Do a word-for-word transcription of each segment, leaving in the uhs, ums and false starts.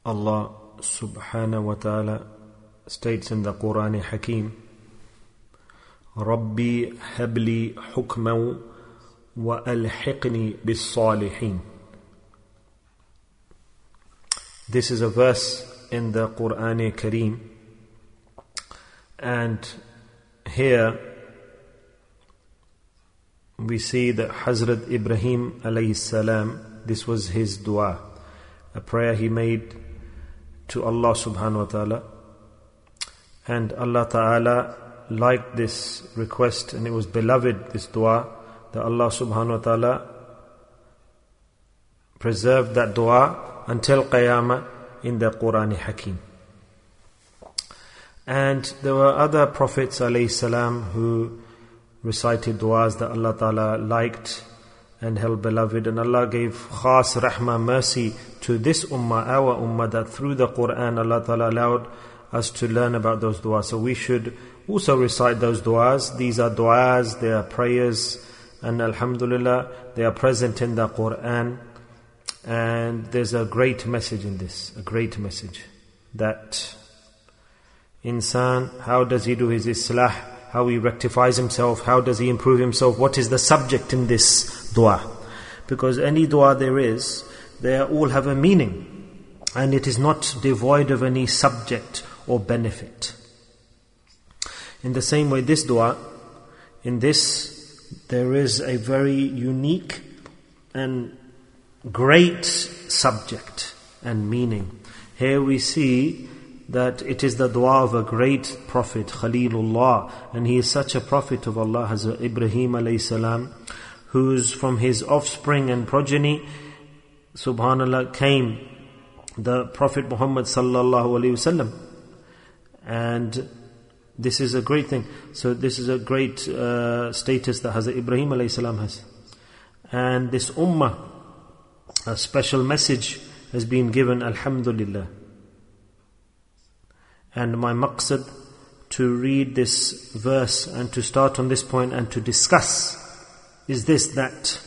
Allah subhanahu wa ta'ala states in the Quran Hakim, Rabbi habli hukman wa alhiqni bis salihin. This is a verse in the Quran Kareem, and here we see that Hazrat Ibrahim alayhi salam, this was his dua, a prayer he made to Allah subhanahu wa ta'ala, and Allah ta'ala liked this request, and it was beloved, this dua, that Allah subhanahu wa ta'ala preserved that dua until Qiyamah in the Quran Hakim. And there were other prophets alayhi salam who recited duas that Allah ta'ala liked and held beloved, and Allah gave khas rahmah, mercy to this ummah, our ummah, that through the Quran Allah ta'ala allowed us to learn about those duas. So we should also recite those duas. These are duas, they are prayers, and alhamdulillah they are present in the Quran, and there's a great message in this, a great message, that insan, how does he do his islah, how he rectifies himself, how does he improve himself, what is the subject in this dua? Because any dua there is, they all have a meaning, and it is not devoid of any subject or benefit. In the same way, this dua, in this there is a very unique and great subject and meaning. Here we see that it is the dua of a great prophet, Khalilullah, and he is such a prophet of Allah, Hazrat Ibrahim alayhi salam, who's from his offspring and progeny, subhanallah, came the Prophet Muhammad sallallahu alayhi wasallam. And this is a great thing. So this is a great uh, status that Hazrat Ibrahim alayhi salam has. And this ummah, a special message has been given, alhamdulillah. And my maqsad to read this verse and to start on this point and to discuss is this, that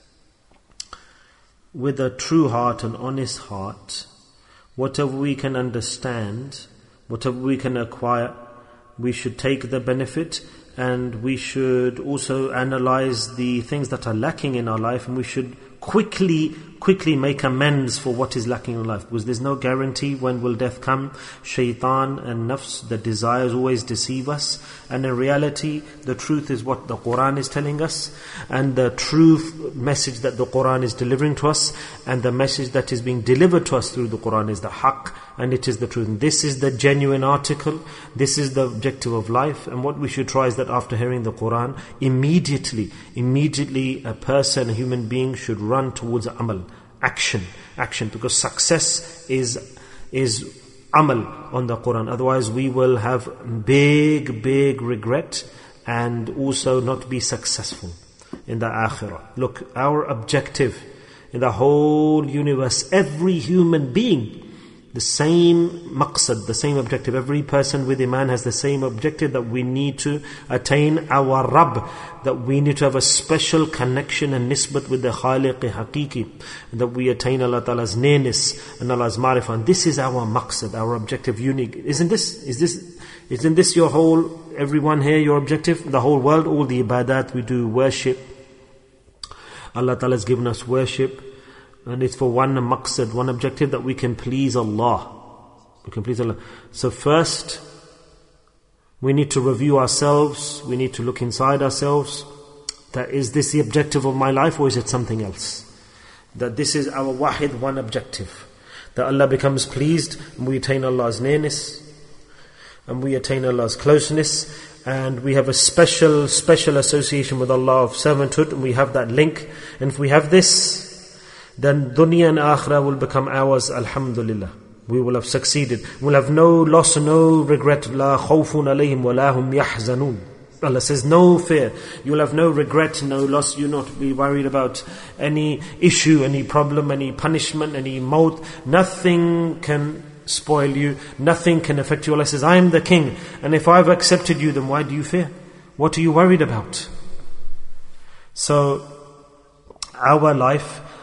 with a true heart, an honest heart, whatever we can understand, whatever we can acquire, we should take the benefit, and we should also analyze the things that are lacking in our life, and we should quickly quickly make amends for what is lacking in life, because there's no guarantee when will death come. Shaitan and nafs, the desires, always deceive us, and in reality the truth is what the Quran is telling us, and the true message that the Quran is delivering to us, and the message that is being delivered to us through the Quran is the haqq, and it is the truth. And this is the genuine article, this is the objective of life. And what we should try is that after hearing the Quran, immediately immediately a person, a human being, should run towards amal, action, action, because success is is amal on the Quran. Otherwise we will have big big regret and also not be successful in the akhirah. Look, our objective in the whole universe, every human being, the same maqsad, the same objective. Every person with iman has the same objective, that we need to attain our Rabb, that we need to have a special connection and nisbat with the Khaliq Haqiqi, that we attain Allah Ta'ala's nearness and Allah's marifah. And this is our maqsad, our objective, unique. Isn't this, is this, isn't this your whole, everyone here, your objective? The whole world, all the ibadat we do, worship. Allah Ta'ala has given us worship, and it's for one maqsad, one objective, that we can please Allah. We can please Allah. So first, we need to review ourselves. We need to look inside ourselves. That is this the objective of my life, or is it something else? That this is our wahid, one objective. That Allah becomes pleased, and we attain Allah's nearness, and we attain Allah's closeness, and we have a special, special association with Allah of servanthood, and we have that link. And if we have this, then dunya and akhirah will become ours, alhamdulillah. We will have succeeded. We'll have no loss, no regret. La khawfun alayhim wa la hum yahzanun. Allah says, no fear. You'll have no regret, no loss. You'll not be worried about any issue, any problem, any punishment, any maut. Nothing can spoil you. Nothing can affect you. Allah says, I am the king. And if I've accepted you, then why do you fear? What are you worried about? So, our life,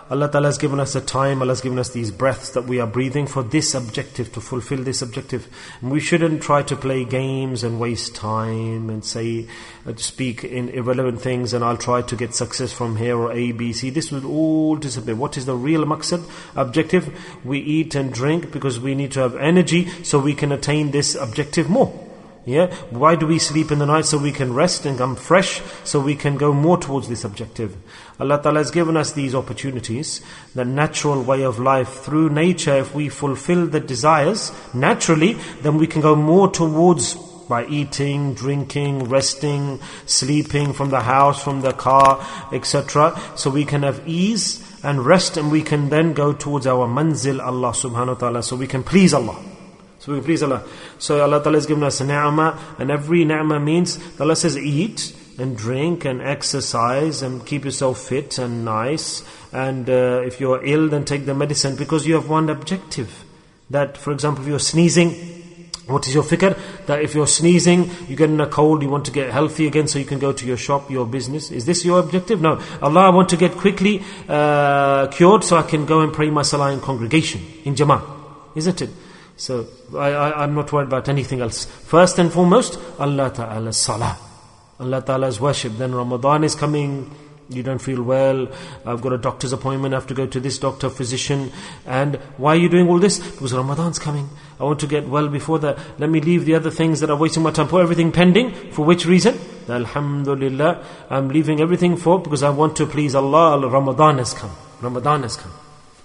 Allah Ta'ala has given us the time, Allah has given us these breaths that we are breathing for this objective, to fulfill this objective. And we shouldn't try to play games and waste time and say, uh, speak in irrelevant things and I'll try to get success from here or A, B, C. This will all disappear. What is the real maqsad, objective? We eat and drink because we need to have energy so we can attain this objective more. Yeah, why do we sleep in the night? So we can rest and come fresh, so we can go more towards this objective. Allah Ta'ala has given us these opportunities, the natural way of life through nature. If we fulfill the desires naturally, then we can go more towards by eating, drinking, resting, sleeping from the house, from the car, et cetera. So we can have ease and rest, and we can then go towards our manzil, Allah Subhanahu Wa Ta'ala, so we can please Allah. So we please Allah. So Allah Ta'ala has given us a ni'mah, and every ni'mah means, Allah says eat and drink and exercise and keep yourself fit and nice. And uh, if you're ill, then take the medicine, because you have one objective. That, for example, if you're sneezing, what is your fikr? That if you're sneezing, you get in a cold, you want to get healthy again so you can go to your shop, your business. Is this your objective? No. Allah, I want to get quickly uh, cured so I can go and pray my salah in congregation, in jama'ah. Isn't it? So I, I, I'm not worried about anything else. First and foremost, Allah Ta'ala's salah, Allah Ta'ala's worship. Then Ramadan is coming, you don't feel well, I've got a doctor's appointment, I have to go to this doctor, physician. And why are you doing all this? Because Ramadan's coming, I want to get well before that. Let me leave the other things that are wasting my time, put everything pending. For which reason? Alhamdulillah, I'm leaving everything for, because I want to please Allah. Ramadan has come, Ramadan has come.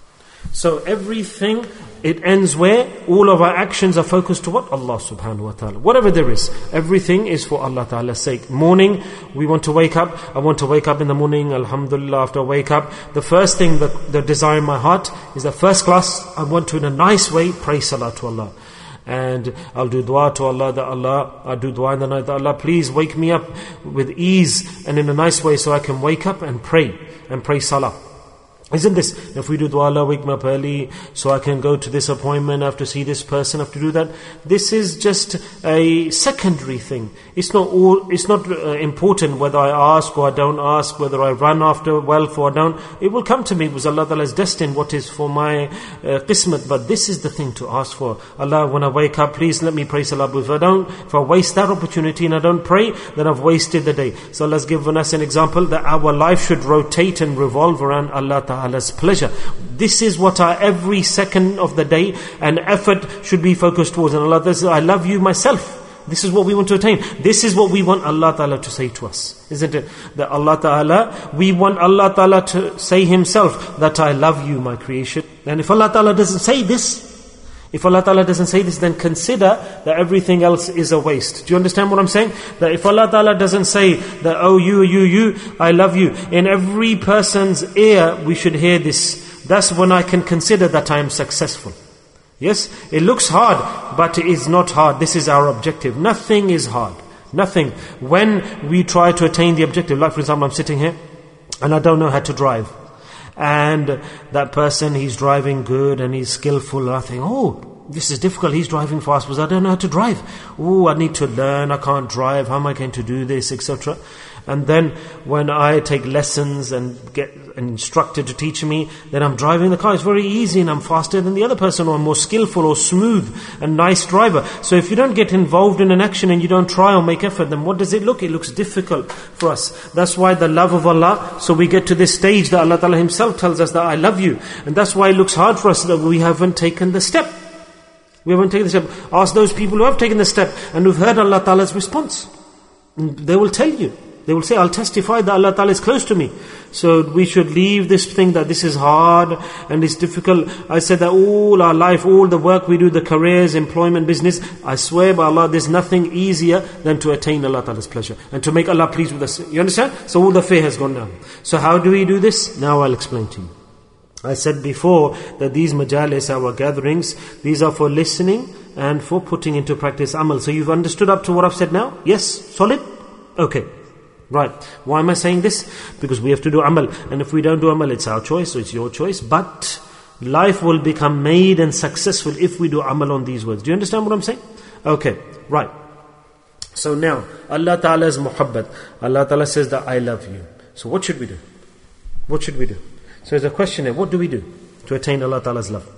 So everything, it ends where? All of our actions are focused to what? Allah Subhanahu Wa Ta'ala. Whatever there is, everything is for Allah Ta'ala's sake. Morning, we want to wake up. I want to wake up in the morning, Alhamdulillah, after I wake up. The first thing, that the desire in my heart is that first class, I want to in a nice way pray salah to Allah. And I'll do dua to Allah, that Allah, I'll do dua in the night, that Allah, please wake me up with ease and in a nice way so I can wake up and pray, and pray salah. Isn't this? If we do dua, Allah, wake me up early so I can go to this appointment, I have to see this person, I have to do that. This is just a secondary thing. It's not all, it's not uh, important whether I ask or I don't ask, whether I run after wealth or I don't. It will come to me because Allah Ta'ala has destined what is for my uh, qismat. But this is the thing to ask for. Allah, when I wake up, please let me pray salah. If I don't, if I waste that opportunity and I don't pray, then I've wasted the day. So Allah's given us an example that our life should rotate and revolve around Allah Ta'ala. Allah's pleasure. This is what our every second of the day and effort should be focused towards. And Allah says, I love you myself. This is what we want to attain. This is what we want Allah Ta'ala to say to us. Isn't it? That Allah Ta'ala, we want Allah Ta'ala to say Himself that I love you, my creation. And if Allah Ta'ala doesn't say this, if Allah Ta'ala doesn't say this, then consider that everything else is a waste. Do you understand what I'm saying? That if Allah Ta'ala doesn't say that, oh you, you, you, I love you, in every person's ear we should hear this. That's when I can consider that I am successful. Yes, it looks hard, but it is not hard. This is our objective. Nothing is hard. Nothing. When we try to attain the objective, like for example, I'm sitting here and I don't know how to drive. And that person, he's driving good and he's skillful. And I think, oh, this is difficult. He's driving fast because I don't know how to drive. Oh, I need to learn. I can't drive. How am I going to do this, et cetera. And then when I take lessons and get an instructor to teach me, then I'm driving the car. It's very easy and I'm faster than the other person, or I'm more skillful or smooth and nice driver. So if you don't get involved in an action and you don't try or make effort, then what does it look? It looks difficult for us. That's why the love of Allah, so we get to this stage that Allah Ta'ala Himself tells us that I love you. And that's why it looks hard for us that we haven't taken the step. We haven't taken the step. Ask those people who have taken the step and who've heard Allah Ta'ala's response. And they will tell you. They will say, I'll testify that Allah Ta'ala is close to me. So we should leave this thing that this is hard and it's difficult. I said that all our life, all the work we do, the careers, employment, business, I swear by Allah, there's nothing easier than to attain Allah Ta'ala's pleasure and to make Allah pleased with us. You understand? So all the fear has gone down. So how do we do this? Now I'll explain to you. I said before that these majalis, our gatherings, these are for listening and for putting into practice amal. So you've understood up to what I've said now? Yes? Solid? Okay. Right. Why am I saying this? Because we have to do amal. And if we don't do amal, it's our choice, so it's your choice. But life will become made and successful if we do amal on these words. Do you understand what I'm saying? Okay. Right. So now, Allah Ta'ala's muhabbat. Allah Ta'ala says that I love you. So what should we do? What should we do? So there's a question here, what do we do to attain Allah Ta'ala's love?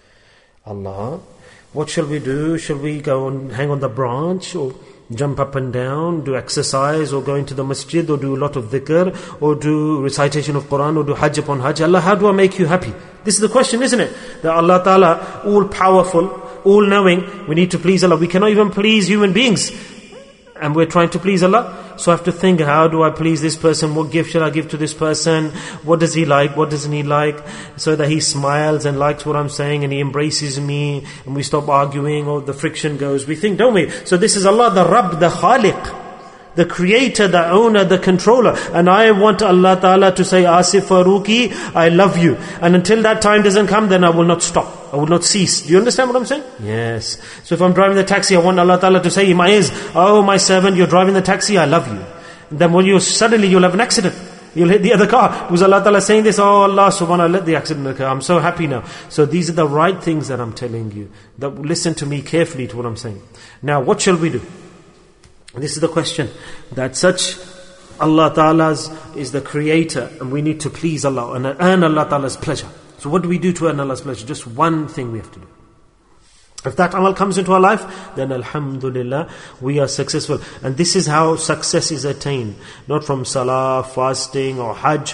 Allah, what shall we do? Shall we go and hang on the branch, or jump up and down, do exercise, or go into the masjid, or do a lot of dhikr, or do recitation of Quran, or do hajj upon hajj? Allah, how do I make you happy? This is the question, isn't it? That Allah Ta'ala, all powerful, all knowing, we need to please Allah. We cannot even please human beings, and we're trying to please Allah. So I have to think, how do I please this person? What gift shall I give to this person? What does he like? What doesn't he like? So that he smiles and likes what I'm saying, and he embraces me, and we stop arguing, or the friction goes. We think, don't we? So this is Allah, the Rabb, the Khaliq, the creator, the owner, the controller. And I want Allah Ta'ala to say, Asif Farooqi, I love you. And until that time doesn't come, then I will not stop. I will not cease. Do you understand what I'm saying? Yes. So if I'm driving the taxi, I want Allah Ta'ala to say in my ears, oh my servant, you're driving the taxi, I love you. And then when you suddenly you'll have an accident. You'll hit the other car. Was Allah Ta'ala saying this? Oh Allah subhanahu, let the accident occur. I'm so happy now. So these are the right things that I'm telling you. That listen to me carefully to what I'm saying. Now what shall we do? This is the question. That such Allah Ta'ala's is the creator, and we need to please Allah and earn Allah Ta'ala's pleasure. So what do we do to earn Allah's pleasure? Just one thing we have to do. If that amal comes into our life, then alhamdulillah, we are successful. And this is how success is attained. Not from salah, fasting or hajj.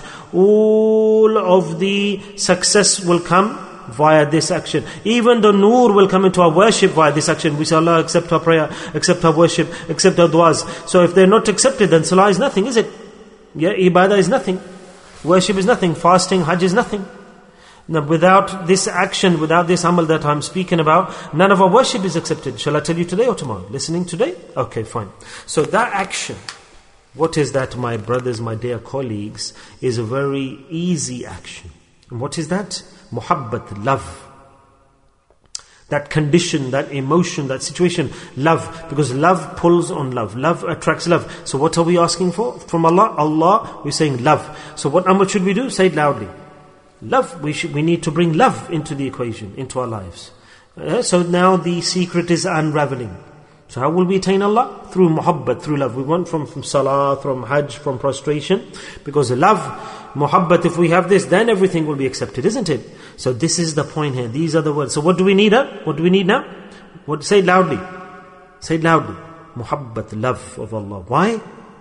All of the success will come via this action. Even the nur will come into our worship via this action. We say, Allah, accept our prayer, accept our worship, accept our du'as. So if they're not accepted, then salah is nothing, is it? Yeah, ibadah is nothing. Worship is nothing. Fasting, hajj is nothing. Now, without this action, without this amal that I'm speaking about, none of our worship is accepted. Shall I tell you today or tomorrow? Listening today? Okay, fine. So that action, what is that, my brothers, my dear colleagues, is a very easy action. And what is that? Muhabbat, love. That condition, that emotion, that situation, love. Because love pulls on love. Love attracts love. So what are we asking for? From Allah? Allah, we're saying love. So what amal should we do? Say it loudly. Love, we should, we need to bring love into the equation, into our lives. Uh, so now the secret is unraveling. So how will we attain Allah? Through muhabbat, through love. We want from, from salah, from hajj, from prostration. Because love, muhabbat, if we have this, then everything will be accepted, isn't it? So this is the point here. These are the words. So what do we need? Huh? What do we need now? What? Say it loudly. Say it loudly. Muhabbat, love of Allah. Why?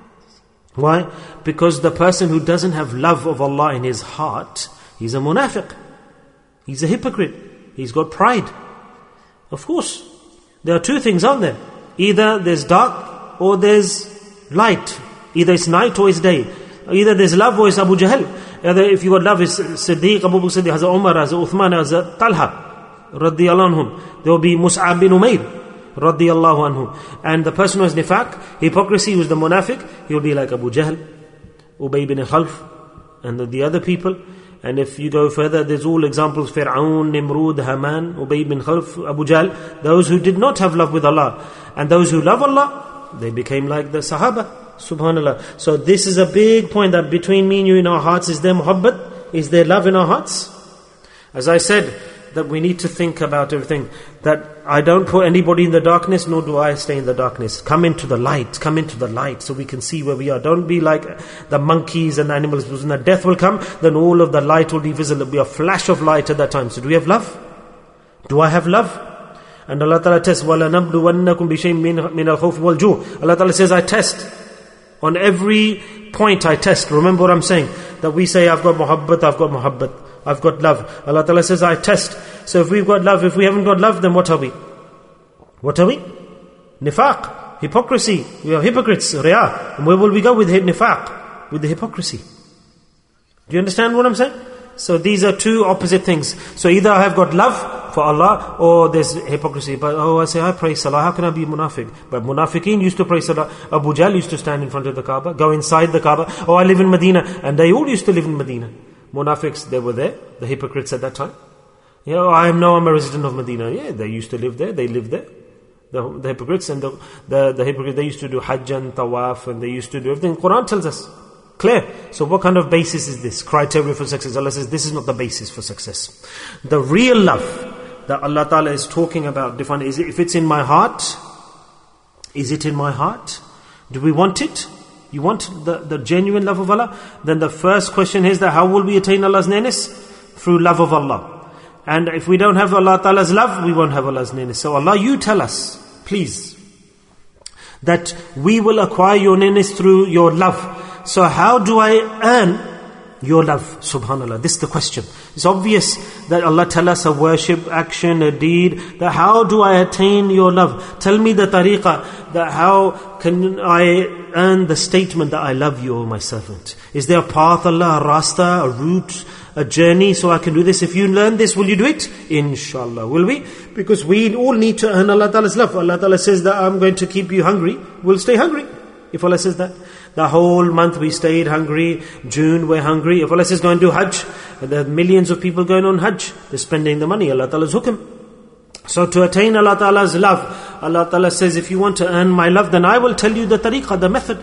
Why? Because the person who doesn't have love of Allah in his heart, he's a munafiq. He's a hypocrite. He's got pride. Of course. There are two things, aren't there? Either there's dark or there's light. Either it's night or it's day. Either there's love or it's Abu Jahl. Either if you got love, it's Siddiq, Abu Bakr Siddiq, Hazrat Umar, Hazrat Uthman, Hazrat Talha, radiyallahu anhum. There will be Mus'ab bin Umair, radiyallahu anhu. And the person who has nifaq, hypocrisy, who is the munafiq, he will be like Abu Jahl, Ubay bin Khalf, and the, the other people. And if you go further, there's all examples, Fir'aun, Nimrud, Haman, Ubay bin Khalf, Abu Jahl, those who did not have love with Allah. And those who love Allah, they became like the Sahaba, subhanallah. So this is a big point, that between me and you in our hearts, is there muhabbat? Is there love in our hearts? As I said, that we need to think about everything. That I don't put anybody in the darkness, nor do I stay in the darkness. Come into the light, come into the light, so we can see where we are. Don't be like the monkeys and animals. Because when the death will come, then all of the light will be visible. There will be a flash of light at that time. So do we have love? Do I have love? And Allah Ta'ala tests, وَلَنَبْلُوَنَّكُمْ بِشَيْءٍ مِّنَ الْخَوْفِ وَالْجُوعِ. Allah Ta'ala says, I test. On every point I test. Remember what I'm saying? That we say, I've got muhabbat, I've got muhabbat, I've got love. Allah Ta'ala says, I test. So if we've got love, if we haven't got love, then what are we? What are we? Nifaq, hypocrisy. We are hypocrites, riya. And where will we go with nifaq? With the hypocrisy. Do you understand what I'm saying? So these are two opposite things. So either I have got love for Allah, or there's hypocrisy. But oh, I say, I pray salah, how can I be munafiq? But munafiqeen used to pray salah. Abu Jahl used to stand in front of the Kaaba, go inside the Kaaba. Oh, I live in Medina. And they all used to live in Medina. Munafiqs, they were there, the hypocrites at that time. Yeah, oh, I know I'm a resident of Medina. Yeah, they used to live there, they lived there. The, the hypocrites and the, the, the hypocrites, they used to do hajj and tawaf, and they used to do everything. Quran tells us. Clear. So what kind of basis is this? Criteria for success. Allah says this is not the basis for success. The real love that Allah Ta'ala is talking about, define, is it, if it's in my heart, is it in my heart? Do we want it? You want the, the genuine love of Allah? Then the first question is that how will we attain Allah's nearness? Through love of Allah. And if we don't have Allah Ta'ala's love, we won't have Allah's nearness. So Allah, you tell us, please, that we will acquire your nearness through your love. So how do I earn your love? Subhanallah, this is the question. It's obvious that Allah tell us a worship, action, a deed, that how do I attain your love? Tell me the tariqah, that how can I earn the statement that I love you, O my servant? Is there a path, Allah, a rasta, a route, a journey, so I can do this? If you learn this, will you do it? Inshallah, will we? Because we all need to earn Allah Ta'ala's love. Allah Ta'ala says that I'm going to keep you hungry. We'll stay hungry. If Allah says that. The whole month we stayed hungry. June we're hungry. If Allah says go and do Hajj, there are millions of people going on Hajj. They're spending the money. Allah Ta'ala's hukm. So to attain Allah Ta'ala's love, Allah Ta'ala says, if you want to earn my love, then I will tell you the tariqah, the method.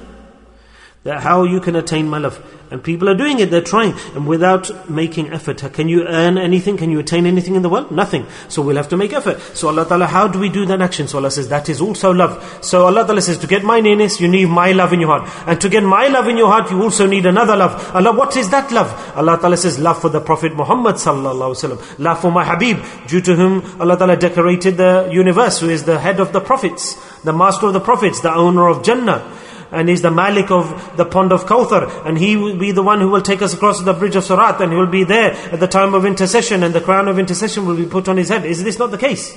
That how you can attain my love. And people are doing it, they're trying. And without making effort, can you earn anything? Can you attain anything in the world? Nothing. So we'll have to make effort. So Allah Ta'ala, how do we do that action? So Allah says, that is also love. So Allah Ta'ala says, to get my nearness, you need my love in your heart. And to get my love in your heart, you also need another love. Allah, what is that love? Allah Ta'ala says, love for the Prophet Muhammad Sallallahu Alaihi Wasallam. Love for my Habib, due to whom Allah Ta'ala decorated the universe, who is the head of the prophets, the master of the prophets, the owner of Jannah. And he's the Malik of the pond of Kawthar. And he will be the one who will take us across the bridge of Sirat. And he will be there at the time of intercession. And the crown of intercession will be put on his head. Is this not the case?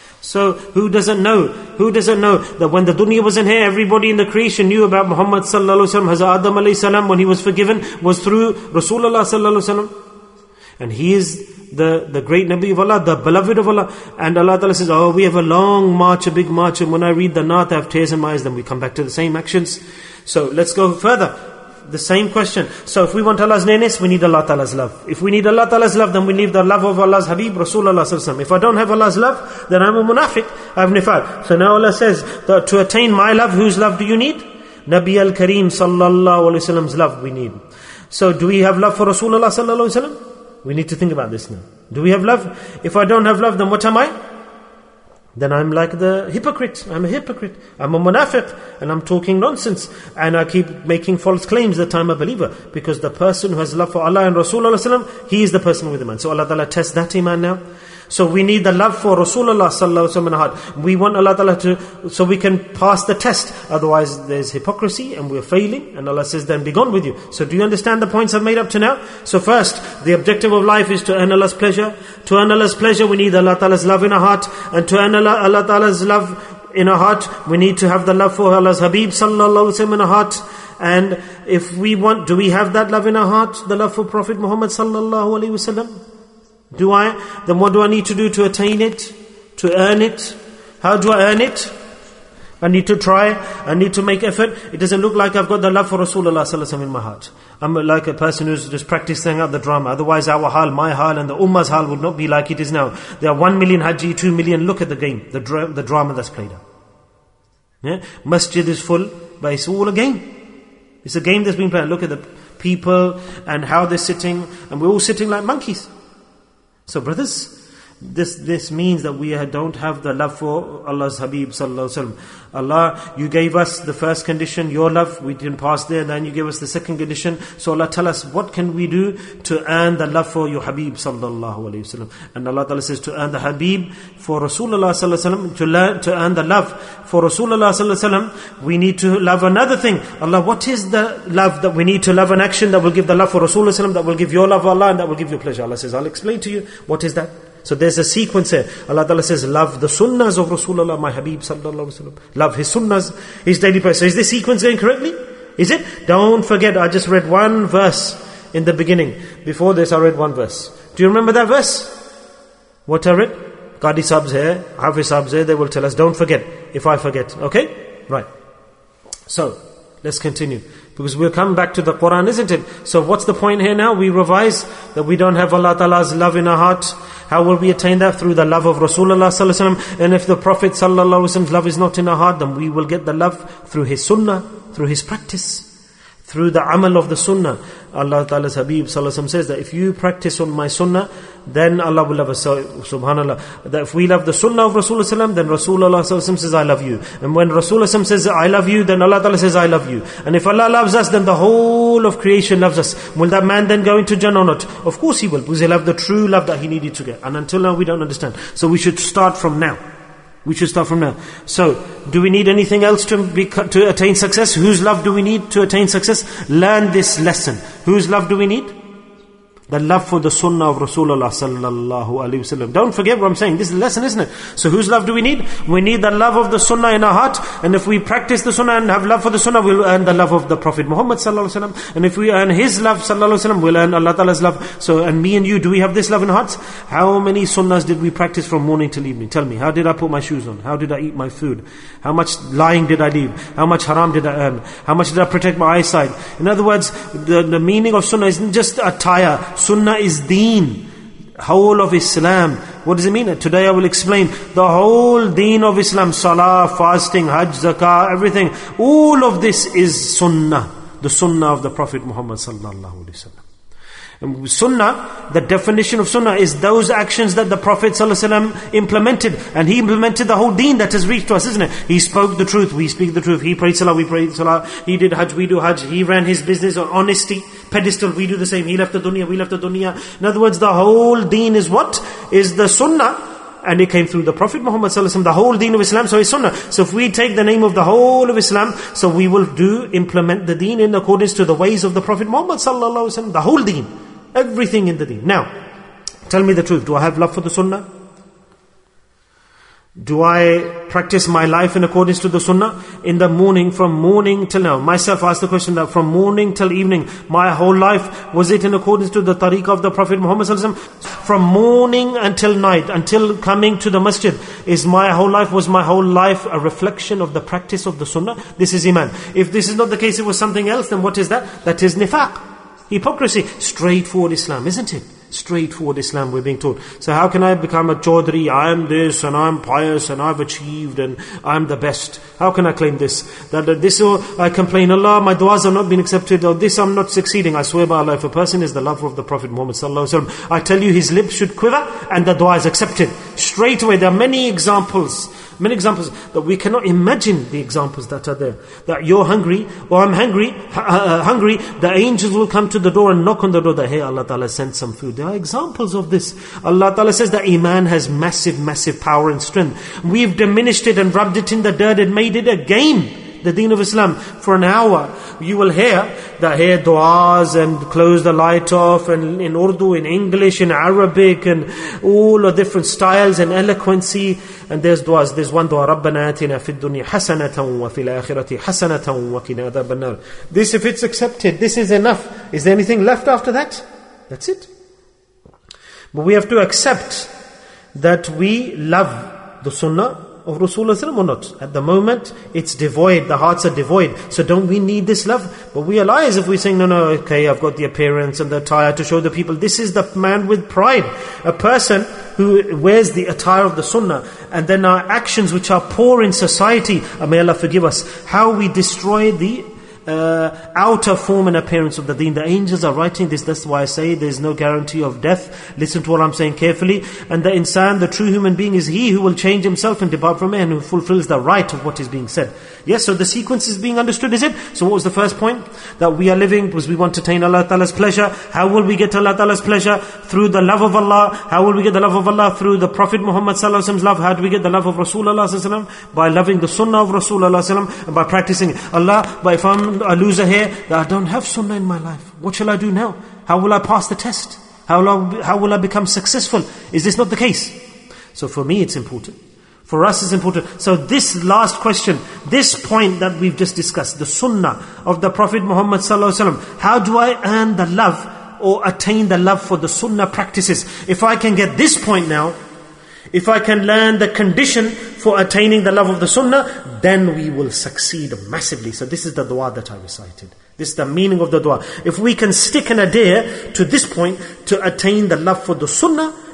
So who doesn't know? Who doesn't know that when the dunya wasn't here, everybody in the creation knew about Muhammad sallallahu alaihi wasallam. Hazrat Adam alayhi salam, when he was forgiven, was through Rasulullah sallallahu alaihi wasallam. And he is the, the great Nabi of Allah, the beloved of Allah. And Allah Ta'ala says, oh, we have a long march, a big march. And when I read the Naat, I have tears in my eyes. Then we come back to the same actions. So let's go further. The same question. So if we want Allah's nearness, we need Allah Ta'ala's love. If we need Allah Ta'ala's love, then we need the love of Allah's Habib, Rasulullah Sallallahu Alaihi Wasallam. If I don't have Allah's love, then I'm a munafiq. I have nifaq. So now Allah says, that to attain my love, whose love do you need? Nabi al-Kareem Sallallahu Alaihi Wasallam's love we need. So do we have love for Rasulullah Sallallahu Alaihi Wasallam? We need to think about this now. Do we have love? If I don't have love, then what am I? Then I'm like the hypocrite. I'm a hypocrite. I'm a munafiq. And I'm talking nonsense. And I keep making false claims that I'm a believer. Because the person who has love for Allah and Rasulullah, he is the person with iman. So Allah Ta'ala tests that iman now. So we need the love for Rasulullah sallallahu alaihi wasallam in our heart. We want Allah Ta'ala to, so we can pass the test. Otherwise there's hypocrisy and we're failing. And Allah says, then be gone with you. So do you understand the points I've made up to now? So first, the objective of life is to earn Allah's pleasure. To earn Allah's pleasure, we need Allah Ta'ala's love in our heart. And to earn Allah, Allah Ta'ala's love in our heart, we need to have the love for Allah's Habib sallallahu alaihi wasallam in our heart. And if we want, do we have that love in our heart? The love for Prophet Muhammad sallallahu alaihi wasallam? Do I? Then what do I need to do to attain it? To earn it? How do I earn it? I need to try. I need to make effort. It doesn't look like I've got the love for Rasulullah sallallahu alaihi wasallam in my heart. I'm like a person who's just practicing out the drama. Otherwise our hal, my hal and the ummah's hal would not be like it is now. There are one million haji, two million. Look at the game, the, dra- the drama that's played out. Yeah? Masjid is full, but it's all a game. It's a game that's been played. Look at the people and how they're sitting. And we're all sitting like monkeys. So brothers, this this means that we don't have the love for Allah's Habib sallallahu alaihi wasallam. Allah, you gave us the first condition, your love, we didn't pass there, then you gave us the second condition. So Allah tell us, what can we do to earn the love for your Habib sallallahu alaihi wasallam? And Allah Ta'ala says, to earn the Habib for Rasulullah sallallahu alaihi wasallam, to learn to earn the love for Rasulullah sallallahu alaihi wasallam, we need to love another thing. Allah, what is the love that we need to love? An action that will give the love for Rasulullah sallallahu alaihi wasallam, that will give your love for Allah and that will give you pleasure. Allah says, I'll explain to you what is that. So there's a sequence here. Allah Ta'ala says, love the sunnahs of Rasulullah, my Habib sallallahu alaihi wasallam. Love his sunnahs, his daily prayer. So is this sequence going correctly? Is it? Don't forget, I just read one verse in the beginning. Before this I read one verse. Do you remember that verse? What I read? Qadi Sahib's here, Hafiz Sahib's here, they will tell us, don't forget, if I forget. Okay? Right. So, let's continue. Because we'll come back to the Quran, isn't it? So what's the point here now? We revise that we don't have Allah Ta'ala's love in our heart. How will we attain that? Through the love of Rasulullah sallallahu alaihi wasallam. And if the Prophet sallallahu alaihi wasallam's love is not in our heart, then we will get the love through his sunnah, through his practice, through the amal of the sunnah. Allah Ta'ala's Habib Sallallahu Alaihi Wasallam says that if you practice on my sunnah, then Allah will love us. So, subhanallah, that if we love the sunnah of Rasulullah Sallallahu Alaihi Wasallam, then Rasulullah Sallallahu Alaihi Wasallam says, I love you. And when Rasulullah Sallallahu Alaihi Wasallam says, I love you, then Allah Ta'ala says, I love you. And if Allah loves us, then the whole of creation loves us. Will that man then go into Jannah or not? Of course he will, because he'll have the true love that he needed to get. And until now we don't understand. So we should start from now. We should start from now. So, do we need anything else to be, to attain success? Whose love do we need to attain success? Learn this lesson. Whose love do we need? The love for the sunnah of Rasulullah sallallahu alaihi wasallam. Don't forget what I'm saying. This is a lesson, isn't it? So whose love do we need? We need the love of the sunnah in our heart. And if we practice the sunnah and have love for the sunnah, we'll earn the love of the Prophet Muhammad sallallahu alaihi wasallam. And if we earn his love sallallahu alaihi wasallam, we'll earn Allah Ta'ala's love. So, and me and you, do we have this love in our hearts? How many sunnahs did we practice from morning till evening? Tell me, how did I put my shoes on? How did I eat my food? How much lying did I leave? How much haram did I earn? How much did I protect my eyesight? In other words, the, the meaning of sunnah isn't just attire. Sunnah is deen, whole of Islam. What does it mean? Today I will explain the whole deen of Islam. Salah, fasting, hajj, zakah, everything. All of this is sunnah. The sunnah of the Prophet Muhammad sallallahu alaihi wasallam. And sunnah, the definition of sunnah is those actions that the Prophet ﷺ implemented. And he implemented the whole deen that has reached to us, isn't it? He spoke the truth, we speak the truth. He prayed salah, we pray salah. He did hajj, we do hajj. He ran his business on honesty, pedestal, we do the same. He left the dunya, we left the dunya. In other words, the whole deen is what? Is the sunnah. And it came through the Prophet Muhammad ﷺ, the whole deen of Islam, so it's sunnah. So if we take the name of the whole of Islam, so we will do, implement the deen in accordance to the ways of the Prophet Muhammad ﷺ, the whole deen. Everything in the deen. Now, tell me the truth. Do I have love for the sunnah? Do I practice my life in accordance to the sunnah? In the morning, from morning till now. Myself asked the question that from morning till evening, my whole life, was it in accordance to the tariqah of the Prophet Muhammad sallallahu alaihi wasallam? From morning until night, until coming to the masjid, is my whole life, was my whole life a reflection of the practice of the sunnah? This is iman. If this is not the case, it was something else, then what is that? That is nifaq. Hypocrisy. Straightforward Islam, isn't it? Straightforward Islam we're being taught. So how can I become a Chaudhry? I am this and I am pious and I've achieved and I am the best. How can I claim this? That, that this or I complain, Allah, my du'as have not been accepted, or this I'm not succeeding. I swear by Allah, if a person is the lover of the Prophet Muhammad sallallahu alaihi wasallam, I tell you his lips should quiver and the du'a is accepted. Straight away. There are many examples. Many examples that we cannot imagine the examples that are there. That you're hungry, or I'm hungry, uh, hungry, the angels will come to the door and knock on the door that, hey, Allah Ta'ala sent some food. There are examples of this. Allah Ta'ala says that Iman has massive, massive power and strength. We've diminished it and rubbed it in the dirt and made it a game. The deen of Islam, for an hour, you will hear the hear du'as and close the light off, and in Urdu, in English, in Arabic, and all the different styles and eloquency. And there's du'as. There's one du'a, رَبَّنَا آتِنَا فِي الدُّنْيَا حَسَنَةً وَفِي الْآخِرَةِ حَسَنَةً وَقِنَا عَذَابَ النَّارِ. This, if it's accepted, this is enough. Is there anything left after that? That's it. But we have to accept that we love the sunnah of Rasulullah or not. At the moment, it's devoid. The hearts are devoid. So don't we need this love? But we are liars if we're saying, no, no, okay, I've got the appearance and the attire to show the people. This is the man with pride. A person who wears the attire of the sunnah, and then our actions which are poor in society, may Allah forgive us, how we destroy the Uh, outer form and appearance of the deen. The angels are writing this. That's why I say there's no guarantee of death. Listen to what I'm saying carefully. And the insan, the true human being, is he who will change himself and depart from it, and who fulfills the right of what is being said. Yes, so the sequence is being understood, is it? So what was the first point? That we are living because we want to attain Allah Ta'ala's pleasure. How will we get Allah Ta'ala's pleasure? Through the love of Allah. How will we get the love of Allah? Through the Prophet Muhammad Sallallahu Alaihi Wasallam's love. How do we get the love of Rasulullah Sallallahu Alaihi Wasallam? By loving the sunnah of Rasulullah Sallallahu Alaihi Wasallam, and by practicing it. Allah, but if I'm a loser here, that I don't have sunnah in my life, what shall I do now? How will I pass the test? How will I, how will I become successful? Is this not the case? So for me it's important. For us it's important. So this last question, this point that we've just discussed, the sunnah of the Prophet Muhammad sallallahu alaihi wasallam, how do I earn the love or attain the love for the sunnah practices? If I can get this point now, if I can learn the condition for attaining the love of the sunnah, then we will succeed massively. So this is the dua that I recited. This is the meaning of the dua. If we can stick and adhere to this point to attain the love for the sunnah,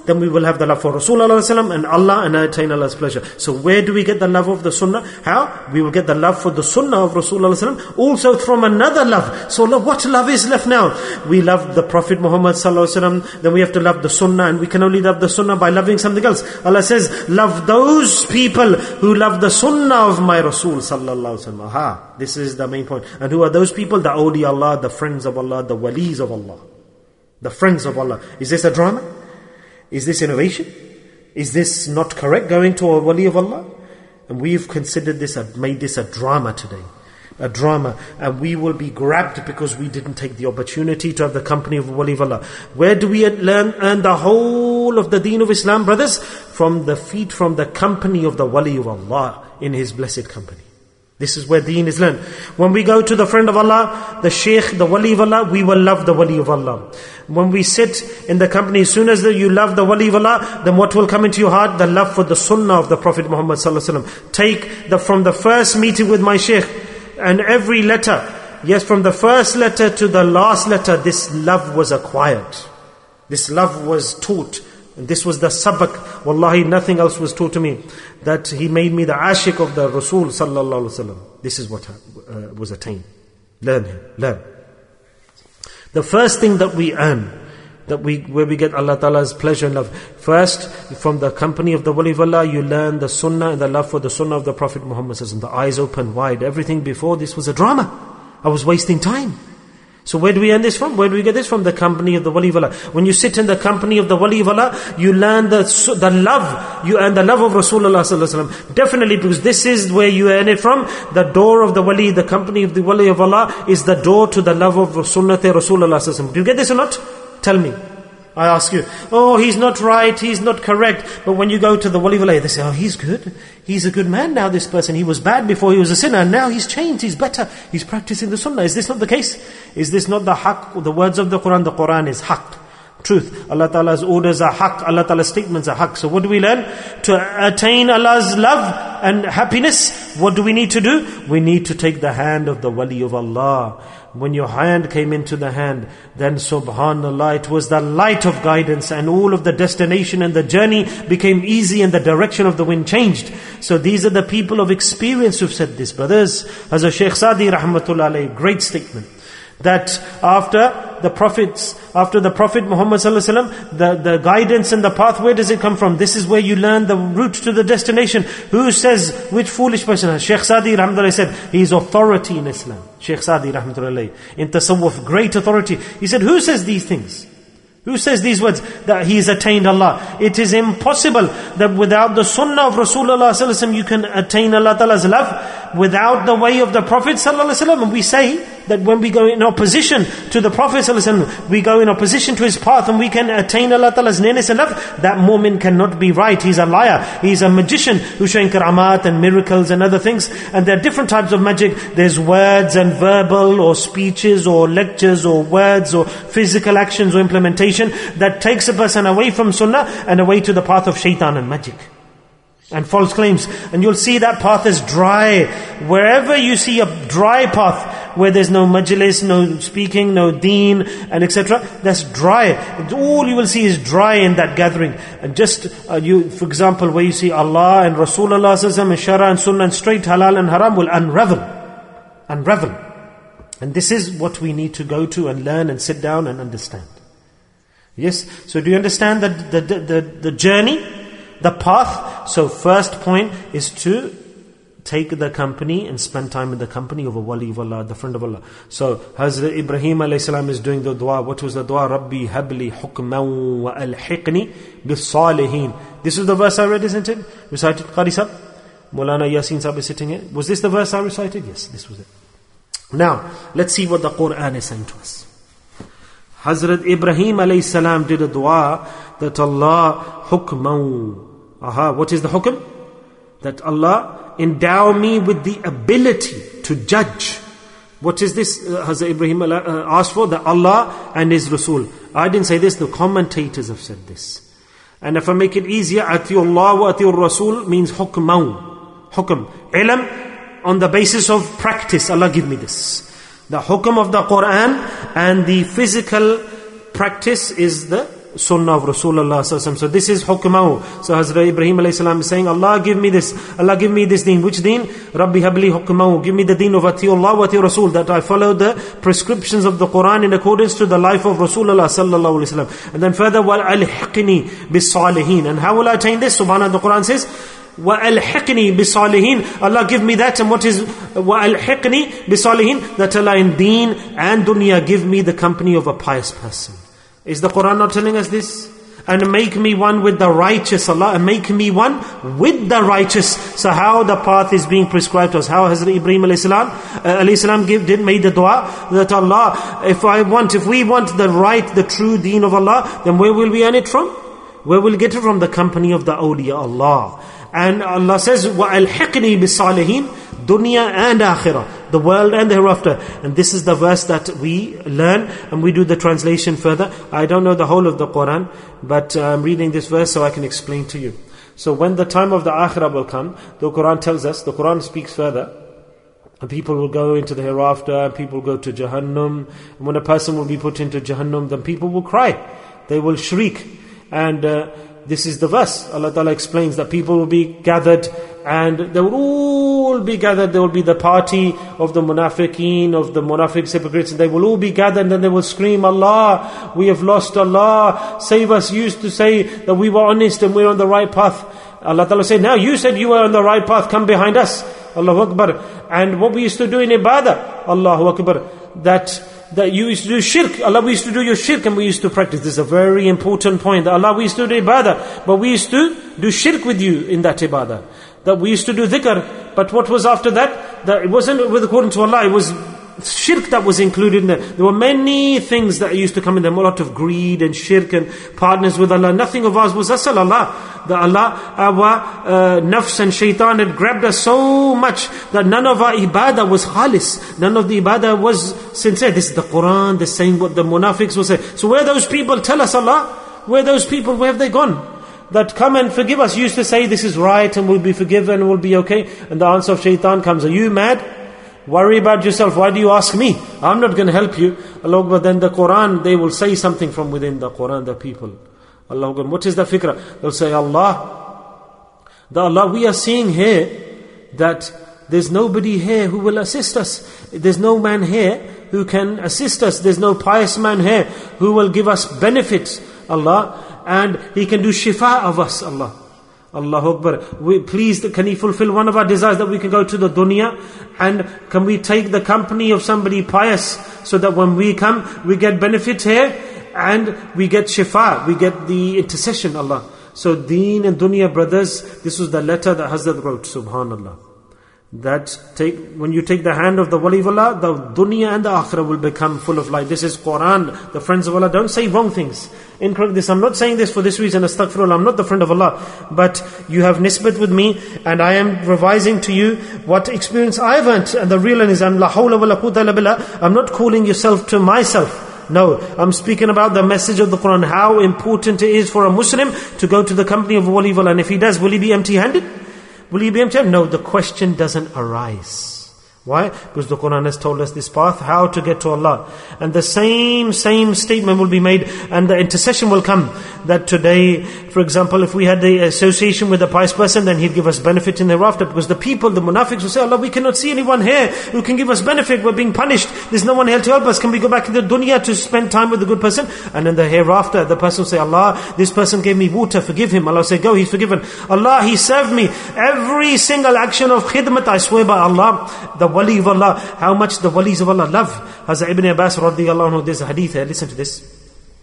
then we will have the love for Rasulullah and Allah and attain Allah's pleasure. So where do we get the love of the sunnah? How? We will get the love for the sunnah of Rasulullah also from another love. So what love is left now? We love the Prophet Muhammad sallallahu then we have to love the sunnah, and we can only love the sunnah by loving something else. Allah says, love those people who love the sunnah of my Rasul sallallahu alaihi wasallam. Aha, this is the main point. And who are those people? The awliya Allah, the friends of Allah, the walis of Allah. The friends of Allah. Is this a drama? Is this innovation? Is this not correct, going to a wali of Allah? And we've considered this, made this a drama today. A drama. And we will be grabbed because we didn't take the opportunity to have the company of a wali of Allah. Where do we learn and the whole of the deen of Islam, brothers? From the feet, from the company of the wali of Allah, in his blessed company. This is where deen is learned. When we go to the friend of Allah, the shaykh, the wali of Allah, we will love the wali of Allah. When we sit in the company, as soon as you love the wali of Allah, then what will come into your heart? The love for the sunnah of the Prophet Muhammad sallallahu alaihi wasallam. Take the from the first meeting with my shaykh, and every letter, yes, from the first letter to the last letter, this love was acquired. This love was taught. And this was the sabak. Wallahi, nothing else was taught to me. That he made me the ashik of the Rasul sallallahu alaihi wasallam. This is what uh, was attained. Learn him, learn. The first thing that we earn, that we where we get Allah Ta'ala's pleasure and love. First, from the company of the wali of Allah, you learn the sunnah and the love for the sunnah of the Prophet Muhammad sallallahu alaihi wasallam. The eyes open wide. Everything before this was a drama. I was wasting time. So where do we earn this from? Where do we get this from? The company of the wali of Allah. When you sit in the company of the wali of Allah, you learn the the love. You earn the love of Rasulullah sallallahu alaihi wasallam. Definitely, because this is where you earn it from. The door of the wali, the company of the wali of Allah, is the door to the love of Sunnat Rasulullah sallallahu alaihi wasallam. Do you get this or not? Tell me. I ask you, oh, he's not right, he's not correct. But when you go to the wali of Allah, they say, oh, he's good. He's a good man now, this person. He was bad before, he was a sinner. And now he's changed, he's better. He's practicing the sunnah. Is this not the case? Is this not the haqq? The words of the Quran, the Quran is haqq. Truth. Allah Ta'ala's orders are haqq. Allah Ta'ala's statements are haqq. So what do we learn? To attain Allah's love and happiness, what do we need to do? We need to take the hand of the wali of Allah. When your hand came into the hand, then subhanallah, it was the light of guidance, and all of the destination and the journey became easy, and the direction of the wind changed. So these are the people of experience who've said this, brothers. As a Shaykh Sadi rahmatullah alayhi, great statement. That after the prophets, after the Prophet Muhammad sallallahu alaihi wasallam, the, the guidance and the path, where does it come from? This is where you learn the route to the destination. Who says, which foolish person? Shaykh Sadi rahmatullah said, he is authority in Islam. Shaykh Sadi rahmatullah in tasawwuf, great authority. He said, who says these things? Who says these words? That he has attained Allah. It is impossible that without the sunnah of Rasulullah sallallahu alaihi wasallam you can attain Allah Ta'ala's love. Without the way of the Prophet sallallahu alaihi wasallam. And we say that when we go in opposition to the Prophet sallallahu alaihi wasallam, we go in opposition to his path, and we can attain Allah Ta'ala's nearness and love. That mu'min cannot be right. He's a liar. He's a magician who's showing karamat and miracles and other things. And there are different types of magic. There's words and verbal, or speeches, or lectures, or words, or physical actions, or implementation that takes a person away from sunnah and away to the path of shaitan and magic and false claims. And you'll see that path is dry. Wherever you see a dry path, where there's no majlis, no speaking, no deen, and et cetera, that's dry. All you will see is dry in that gathering. And just, uh, you, for example, where you see Allah and Rasulullah sallallahu alaihi wasallam and Shara and Sunnah and straight halal and haram will unravel. Unravel. And this is what we need to go to and learn and sit down and understand. Yes, so do you understand that the, the, the, the journey, the path? So first point is to take the company and spend time in the company of a wali of Allah, the friend of Allah. So Hazrat Ibrahim alayhi salam is doing the dua. What was the dua? Rabbi habli hukman wa alhiqni bis salihin. This is the verse I read, isn't it? Recited Qari Sahib. Maulana Yasin Sahib is sitting here. Was this the verse I recited? Yes, this was it. Now, let's see what the Quran is saying to us. Hazrat Ibrahim alayhi salam did a dua that Allah hukman. Aha, what is the hukm? That Allah endow me with the ability to judge. What is this uh, Hazrat Ibrahim uh, asked for? That Allah and His Rasul. I didn't say this, the commentators have said this. And if I make it easier, Atiullah wa Atiur Rasul means hukman. Hukm. Ilm on the basis of practice. Allah give me this. The hukm of the Quran and the physical practice is the sunnah of Rasulullah sallallahu alaihi wasallam. So this is hukmahu. So Hazrat Ibrahim alayhi salam is saying, Allah give me this, Allah give me this deen. Which deen? Rabbi habli hukmahu. Give me the deen of atiullah wa ati Rasul, that I follow the prescriptions of the Quran in accordance to the life of Rasulullah sallallahu alaihi wasallam. And then further, wal alhiqni bis salihin. And how will I attain this? Subhanallah, the Quran says, وَأَلْحِقْنِي بِصَالِحِينَ. Allah give me that. And what is وَأَلْحِقْنِي بِصَالِحِينَ? That Allah in deen and dunya give me the company of a pious person. Is the Quran not telling us this? And make me one with the righteous, Allah, and make me one with the righteous. So how the path is being prescribed to us? How Hazrat Ibrahim alayhi salam, uh, alayhi salam give, did made the dua that Allah, if I want, if we want the right, the true deen of Allah, then where will we earn it from? Where will we get it from? The company of the awliya Allah. And Allah says, وَأَلْحِقْنِي بِالصَّالِحِينَ, dunya and akhirah, the world and the hereafter. And this is the verse that we learn, and we do the translation further. I don't know the whole of the Quran, but I'm reading this verse so I can explain to you. So when the time of the akhirah will come, the Quran tells us, the Quran speaks further, and people will go into the hereafter, and people will go to Jahannam. And when a person will be put into Jahannam, then people will cry, they will shriek. And uh, this is the verse. Allah Ta'ala explains that people will be gathered, and they will all be gathered. There will be the party of the munafiqeen, of the munafiq hypocrites, and they will all be gathered, and then they will scream, Allah, we have lost, Allah, save us. You used to say that we were honest and we're on the right path. Allah Ta'ala said, now you said you were on the right path, come behind us. Allahu Akbar. And what we used to do in ibadah, Allahu Akbar, that that you used to do shirk. Allah, we used to do your shirk and we used to practice. This is a very important point. Allah, we used to do ibadah, but we used to do shirk with you in that ibadah. That we used to do dhikr, but what was after that? That it wasn't with according to Allah, it was shirk that was included in there. There were many things that used to come in there, a lot of greed and shirk and partners with Allah. Nothing of ours was asal Allah. That Allah, our uh, nafs and shaitan had grabbed us so much that none of our ibadah was khalis. None of the ibadah was sincere. This is the Quran, this saying what the munafiqs will say. So where those people, tell us Allah, where those people, where have they gone? That come and forgive us. You used to say this is right and we'll be forgiven and we'll be okay. And the answer of shaitan comes, are you mad? Worry about yourself. Why do you ask me? I'm not going to help you. Allah, but then the Quran, they will say something from within the Quran, the people. Allah, what is the fikrah? They'll say, Allah, the Allah, we are seeing here that there's nobody here who will assist us. There's no man here who can assist us. There's no pious man here who will give us benefits, Allah, and he can do shifa of us, Allah. Allahu Akbar. We, please, can He fulfill one of our desires that we can go to the dunya, and can we take the company of somebody pious so that when we come, we get benefit here and we get shifa, we get the intercession, Allah. So deen and dunya, brothers, this was the letter that Hazrat wrote, subhanallah. That take when you take the hand of the wali of Allah, the dunya and the akhirah will become full of light. This is Quran. The friends of Allah, don't say wrong things. Incorrect this. I'm not saying this for this reason, astaghfirullah. I'm not the friend of Allah. But you have nisbat with me, and I am revising to you what experience I've earned. And the real one is, I'm la hawla wa la quwwata illa billah. I'm not calling yourself to myself. No, I'm speaking about the message of the Quran. How important it is for a Muslim to go to the company of a wali of Allah. And if he does, will he be empty-handed? Will he be empty-handed? No, the question doesn't arise. Why? Because the Quran has told us this path, how to get to Allah. And the same, same statement will be made, and the intercession will come. That today, for example, if we had the association with a pious person, then he'd give us benefit in the hereafter. Because the people, the munafiqs will say, Allah, we cannot see anyone here who can give us benefit. We're being punished. There's no one here to help us. Can we go back in the dunya to spend time with the good person? And in the hereafter, the person will say, Allah, this person gave me water, forgive him. Allah will say, go, he's forgiven. Allah, he served me. Every single action of khidmat, I swear by Allah, the wali of Allah, how much the walis of Allah love. Hazrat Ibn Abbas radiyallahu anhu, there's a hadith here, listen to this.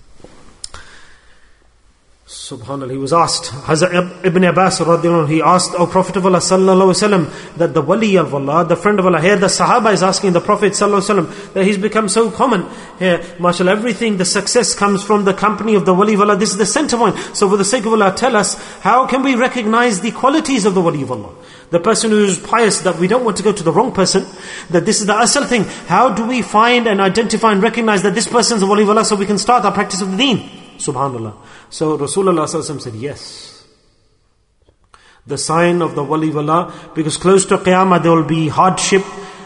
Subhanallah, he was asked, Hazrat Ibn Abbas radiyallahu anhu, he asked, O Prophet of Allah sallallahu alaihi wasallam, that the wali of Allah, the friend of Allah, here the Sahaba is asking the Prophet sallallahu alaihi wasallam, that he's become so common. Here, mashallah, everything, the success comes from the company of the wali of Allah. This is the center point. So for the sake of Allah, tell us, how can we recognize the qualities of the wali of Allah? The person who is pious, that we don't want to go to the wrong person, that this is the asal thing. How do we find and identify and recognize that this person is a wali of Allah so we can start our practice of the deen? Subhanallah. So Rasulullah sallallahu alaihi wasallam said, yes. The sign of the wali of Allah, because close to Qiyamah there will be hardship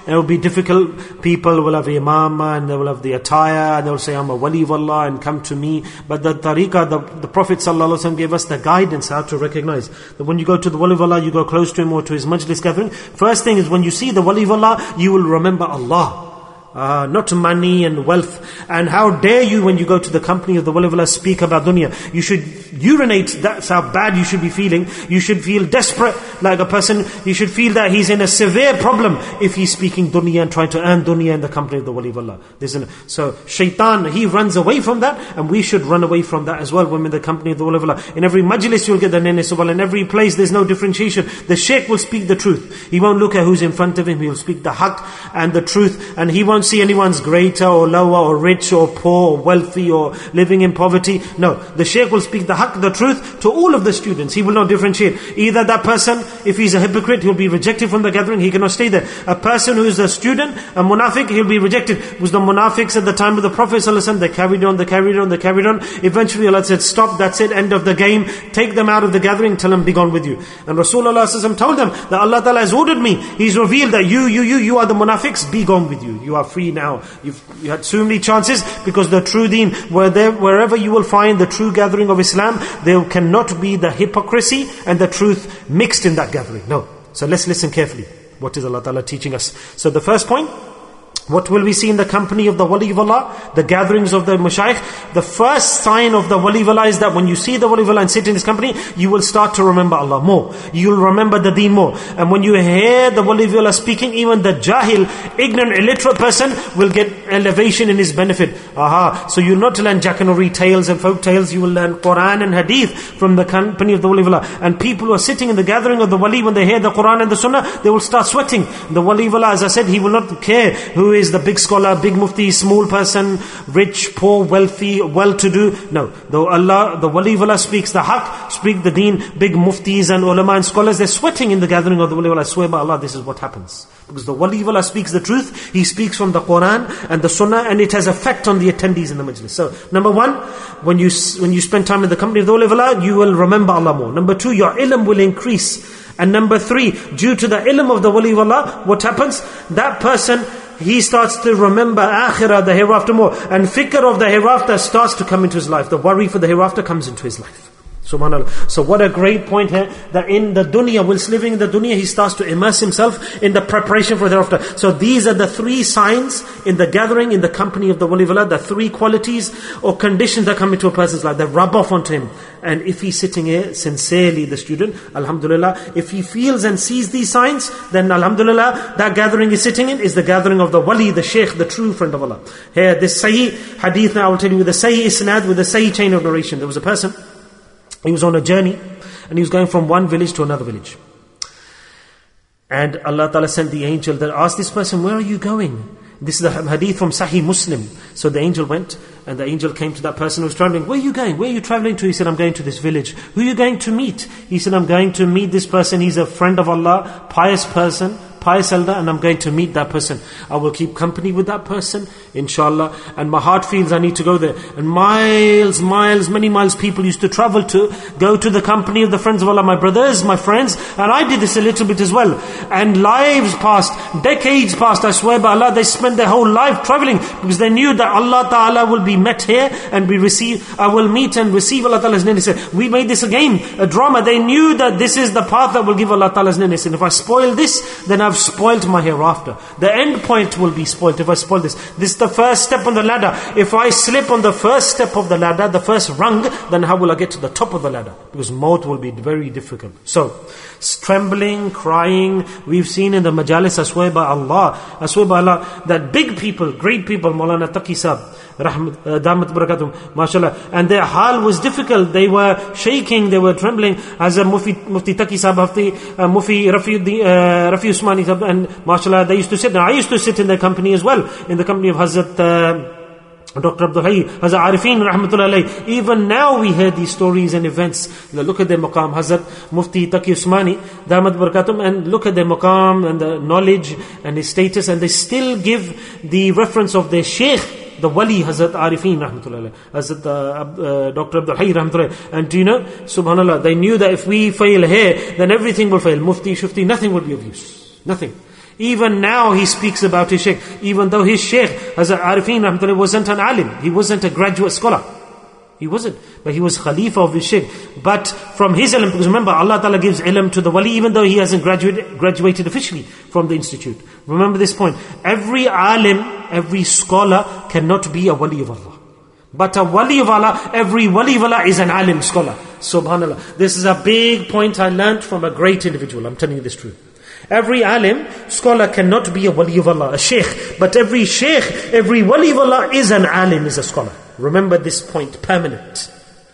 and it will be difficult. People will have imamah and they will have the attire and they will say, I'm a wali of Allah and come to me. But the tariqah, the, the Prophet ﷺ gave us the guidance how to recognize that when you go to the wali of Allah, you go close to him or to his majlis gathering. First thing is when you see the wali of Allah, you will remember Allah. Uh, not money and wealth. And how dare you, when you go to the company of the wali of Allah, speak about dunya. You should urinate. That's how bad you should be feeling. You should feel desperate like a person. You should feel that he's in a severe problem if he's speaking dunya and trying to earn dunya in the company of the wali of Allah. An, so shaitan, he runs away from that, and we should run away from that as well when we're in the company of the wali of Allah. In every majlis you'll get the nene subal. In every place there's no differentiation. The sheikh will speak the truth. He won't look at who's in front of him. He will speak the haqq and the truth, and he won't see anyone's greater or lower or rich or poor or wealthy or living in poverty. No, the shaykh will speak the haqq, the truth, to all of the students. He will not differentiate. Either that person, if he's a hypocrite, he'll be rejected from the gathering, he cannot stay there. A person who is a student, a munafiq, he'll be rejected. It was the munafiqs at the time of the Prophet ﷺ, they carried on, they carried on, they carried on. Eventually Allah said, stop, that's it, end of the game. Take them out of the gathering, tell them, be gone with you. And Rasulullah ﷺ told them that Allah Ta'ala has ordered me. He's revealed that you, you, you, you are the munafiqs, be gone with you. You are free now. You've you had so many chances, because the true deen, where there, wherever you will find the true gathering of Islam, there cannot be the hypocrisy and the truth mixed in that gathering. No. So let's listen carefully. What is Allah Ta'ala teaching us? So the first point, what will we see in the company of the wali of Allah? The gatherings of the mashayikh. The first sign of the wali of Allah is that when you see the wali of Allah and sit in his company, you will start to remember Allah more. You will remember the deen more. And when you hear the wali of Allah speaking, even the jahil, ignorant, illiterate person will get elevation in his benefit. Aha. So you'll not learn jackanory tales and folk tales. You will learn Quran and Hadith from the company of the wali of Allah. And people who are sitting in the gathering of the wali, when they hear the Quran and the Sunnah, they will start sweating. The wali of Allah, as I said, he will not care who is the big scholar, big mufti, small person, rich, poor, wealthy, well-to-do. No, though Allah, the wali of Allah speaks the haqq, speak the deen, big muftis and ulama and scholars, they're sweating in the gathering of the wali of Allah. I swear by Allah, this is what happens. Because the wali of Allah speaks the truth, he speaks from the Quran and the Sunnah, and it has effect on the attendees in the majlis. So, number one, when you when you spend time in the company of the wali of Allah, you will remember Allah more. Number two, your ilm will increase. And number three, due to the ilm of the wali of Allah, what happens? That person, he starts to remember akhirah, the hereafter more. And fikr of the hereafter starts to come into his life. The worry for the hereafter comes into his life. Subhanallah. So what a great point here, that in the dunya, whilst living in the dunya, he starts to immerse himself in the preparation for the hereafter. So these are the three signs in the gathering, in the company of the wali of Allah, the three qualities or conditions that come into a person's life, that rub off onto him. And if he's sitting here sincerely, the student, alhamdulillah, if he feels and sees these signs, then alhamdulillah, that gathering he's sitting in is the gathering of the wali, the shaykh, the true friend of Allah. Here, this sahih hadith, now I will tell you, with the sahih isnad, with the sahih chain of narration. There was a person, he was on a journey, and he was going from one village to another village. And Allah Ta'ala sent the angel that asked this person, where are you going? This is the hadith from Sahih Muslim. So the angel went, and the angel came to that person who was traveling. Where are you going? Where are you traveling to? He said, I'm going to this village. Who are you going to meet? He said, I'm going to meet this person. He's a friend of Allah, pious person, pious elder, and I'm going to meet that person. I will keep company with that person, inshallah. And my heart feels I need to go there. And miles, miles, many miles people used to travel to go to the company of the friends of Allah, my brothers, my friends. And I did this a little bit as well. And lives passed, decades passed, I swear by Allah, they spent their whole life traveling because they knew that Allah Ta'ala will be met here and be received. I will meet and receive Allah Ta'ala's name. They said, we made this a game, a drama. They knew that this is the path that will give Allah Ta'ala's name. They said, if I spoil this, then I've spoiled my hereafter. The end point will be spoiled if I spoil this. This is the first step on the ladder. If I slip on the first step of the ladder, the first rung, then how will I get to the top of the ladder? Because maut will be very difficult. So, trembling, crying. We've seen in the majalis, I swear by Allah, I swear by Allah, that big people, great people, Maulana Taqi Sahab, Rahmat, uh, Damat Barakatum, mashallah, and their hal was difficult. They were shaking, they were trembling. As a Mufti, Mufti Taqi Sahab, Mufti, uh, Mufti Rafi, uh, Rafi Usmani Sahab, and mashallah, they used to sit. Now I used to sit in their company as well, in the company of Hazrat uh, Doctor Abdul Hayy, Hazrat Arifin, Rahmatullah alayhi. Even now we hear these stories and events. Look at their maqam, Hazrat Mufti Taqi Usmani, Damat Barakatum, and look at their maqam and the knowledge and his status, and they still give the reference of their sheikh, the wali, Hazrat Arifin, Rahmatullah alayhi, Hazrat uh, uh, Doctor Abdul Hayy, Rahmatullah alayhi. And do you know, subhanallah, they knew that if we fail here, then everything will fail. Mufti, Shufti, nothing will be of use. Nothing. Even now he speaks about his Shaykh, even though his Shaykh, Hazrat Arifin Rahmatullah, wasn't an alim. He wasn't a graduate scholar. He wasn't. But he was Khalifa of his Shaykh. But from his ilm, because remember, Allah Ta'ala gives ilm to the wali, even though he hasn't graduated, graduated officially from the institute. Remember this point. Every alim, every scholar cannot be a wali of Allah. But a wali of Allah, every wali of Allah is an alim scholar. Subhanallah. This is a big point I learned from a great individual. I'm telling you this truth. Every alim, scholar cannot be a wali of Allah, a sheikh. But every sheikh, every wali of Allah is an alim, is a scholar. Remember this point, permanent.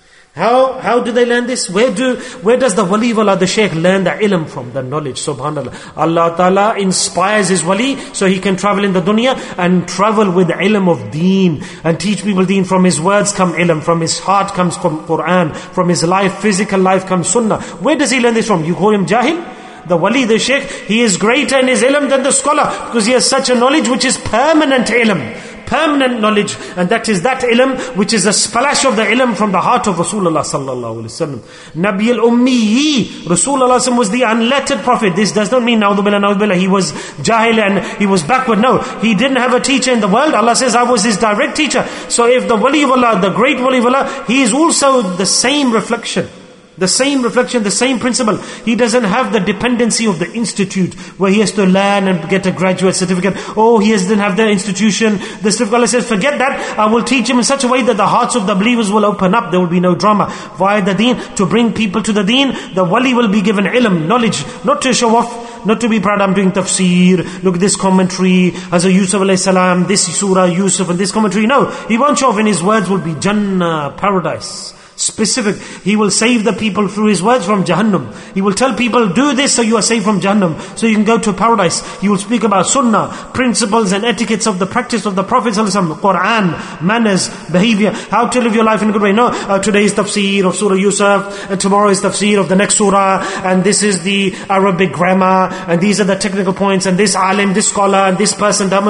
How how do they learn this? Where do where does the wali of Allah, the sheikh, learn the ilm from, the knowledge? Subhanallah. Allah Ta'ala inspires his wali so he can travel in the dunya and travel with the ilm of deen and teach people deen. From his words come ilm, from his heart comes Quran, from his life, physical life comes sunnah. Where does he learn this from? You call him jahil? The wali, the sheikh, he is greater in his ilm than the scholar because he has such a knowledge which is permanent ilm. Permanent knowledge, and that is that ilm which is a splash of the ilm from the heart of Rasulullah sallallahu alaihi wasallam. Nabi al-Ummi, Rasulullah was the unlettered prophet. This does not mean na'udhu billah, na'udhu billah, he was jahil and he was backward. No, he didn't have a teacher in the world. Allah says, I was his direct teacher. So if the wali of Allah, the great wali of Allah, he is also the same reflection. The same reflection, the same principle. He doesn't have the dependency of the institute where he has to learn and get a graduate certificate. Oh, he doesn't have the institution. The certificate, Allah says, forget that. I will teach him in such a way that the hearts of the believers will open up. There will be no drama. Via the deen, to bring people to the deen, the wali will be given ilm, knowledge, not to show off, not to be proud, I'm doing tafsir, look this commentary, Hazrat Yusuf alayhi salam, this surah, Yusuf, and this commentary. No, he won't show off, and his words will be Jannah, paradise. Specific. He will save the people through his words from Jahannam. He will tell people, do this so you are saved from Jahannam, so you can go to paradise. He will speak about sunnah, principles and etiquettes of the practice of the Prophet ﷺ, Quran, manners, behavior, how to live your life in a good way. No, uh, today is tafsir of Surah Yusuf, and tomorrow is tafsir of the next surah, and this is the Arabic grammar, and these are the technical points, and this alim, this scholar, and this person. No,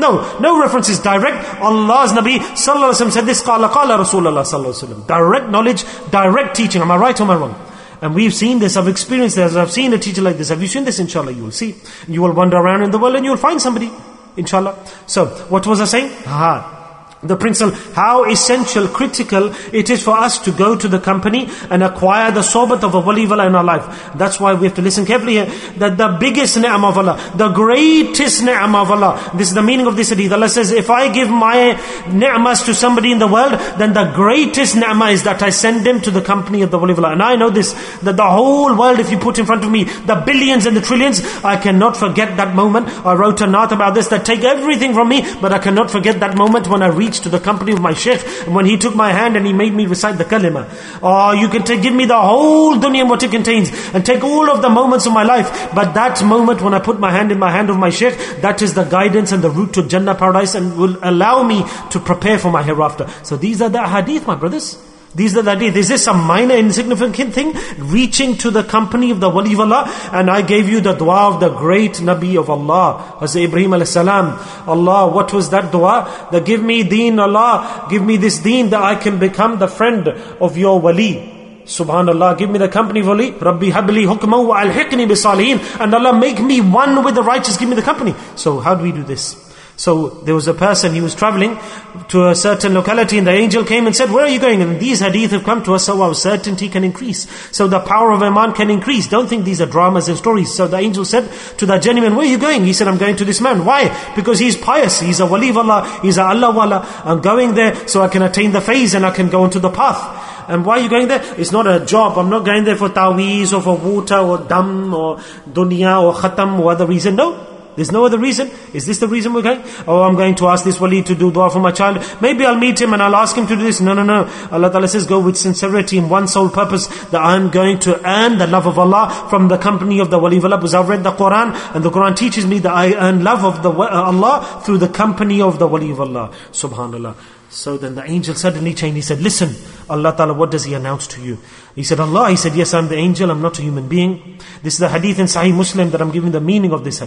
no references. Direct. Allah's Nabi sallallahu alaihi wasallam said this. Qala qala Rasulullah sallallahu alaihi wasallam. Direct knowledge, direct teaching. Am I right or am I wrong? And we've seen this, I've experienced this, I've seen a teacher like this. Have you seen this? Inshallah, you will see. You will wander around in the world and you will find somebody. Inshallah. So, what was I saying? Aha. The principle, how essential, critical it is for us to go to the company and acquire the sohbat of a wali of Allah in our life. That's why we have to listen carefully here, that the biggest ni'mah of Allah, the greatest ni'mah of Allah, this is the meaning of this hadith. Allah says, if I give my ni'mahs to somebody in the world, then the greatest ni'mah is that I send them to the company of the wali of Allah. And I know this, that the whole world, if you put in front of me, the billions and the trillions, I cannot forget that moment. I wrote a naat about this, that take everything from me, but I cannot forget that moment when I reached to the company of my sheikh, when he took my hand and he made me recite the kalima. Or you can take, give me the whole dunya and what it contains, and take all of the moments of my life, but that moment when I put my hand in my hand of my sheikh, that is the guidance and the route to Jannah, paradise, and will allow me to prepare for my hereafter. So these are the hadith, my brothers. These are the hadith. Is this a minor insignificant thing? Reaching to the company of the wali of Allah. And I gave you the dua of the great Nabi of Allah, Hazrat Ibrahim alayhi salam. Allah, what was that dua? That give me deen, Allah, give me this deen that I can become the friend of your wali. Subhanallah, give me the company of wali. Rabbi habli hukman wa alhiqni bi salihin. And Allah, make me one with the righteous, give me the company. So how do we do this? So there was a person, he was traveling to a certain locality, and the angel came and said, where are you going? And these hadith have come to us so our certainty can increase, so the power of Iman can increase. Don't think these are dramas and stories. So the angel said to that gentleman, where are you going? He said, I'm going to this man. Why? Because he's pious, he's a wali of Allah, he's a Allah wala. I'm going there so I can attain the faith and I can go into the path. And why are you going there? It's not a job. I'm not going there for taweez or for water or dam or dunya or khatam or other reason. No. There's no other reason. Is this the reason we're going? Oh, I'm going to ask this wali to do dua for my child. Maybe I'll meet him and I'll ask him to do this. No, no, no. Allah Ta'ala says, go with sincerity and one sole purpose, that I'm going to earn the love of Allah from the company of the wali of Allah. Because I've read the Quran, and the Quran teaches me that I earn love of the uh, Allah through the company of the wali of Allah. Subhanallah. So then the angel suddenly changed. He said, listen, Allah Ta'ala, what does He announce to you? He said, Allah. He said, yes, I'm the angel, I'm not a human being. This is the hadith in Sahih Muslim that I'm giving the meaning of this hadith.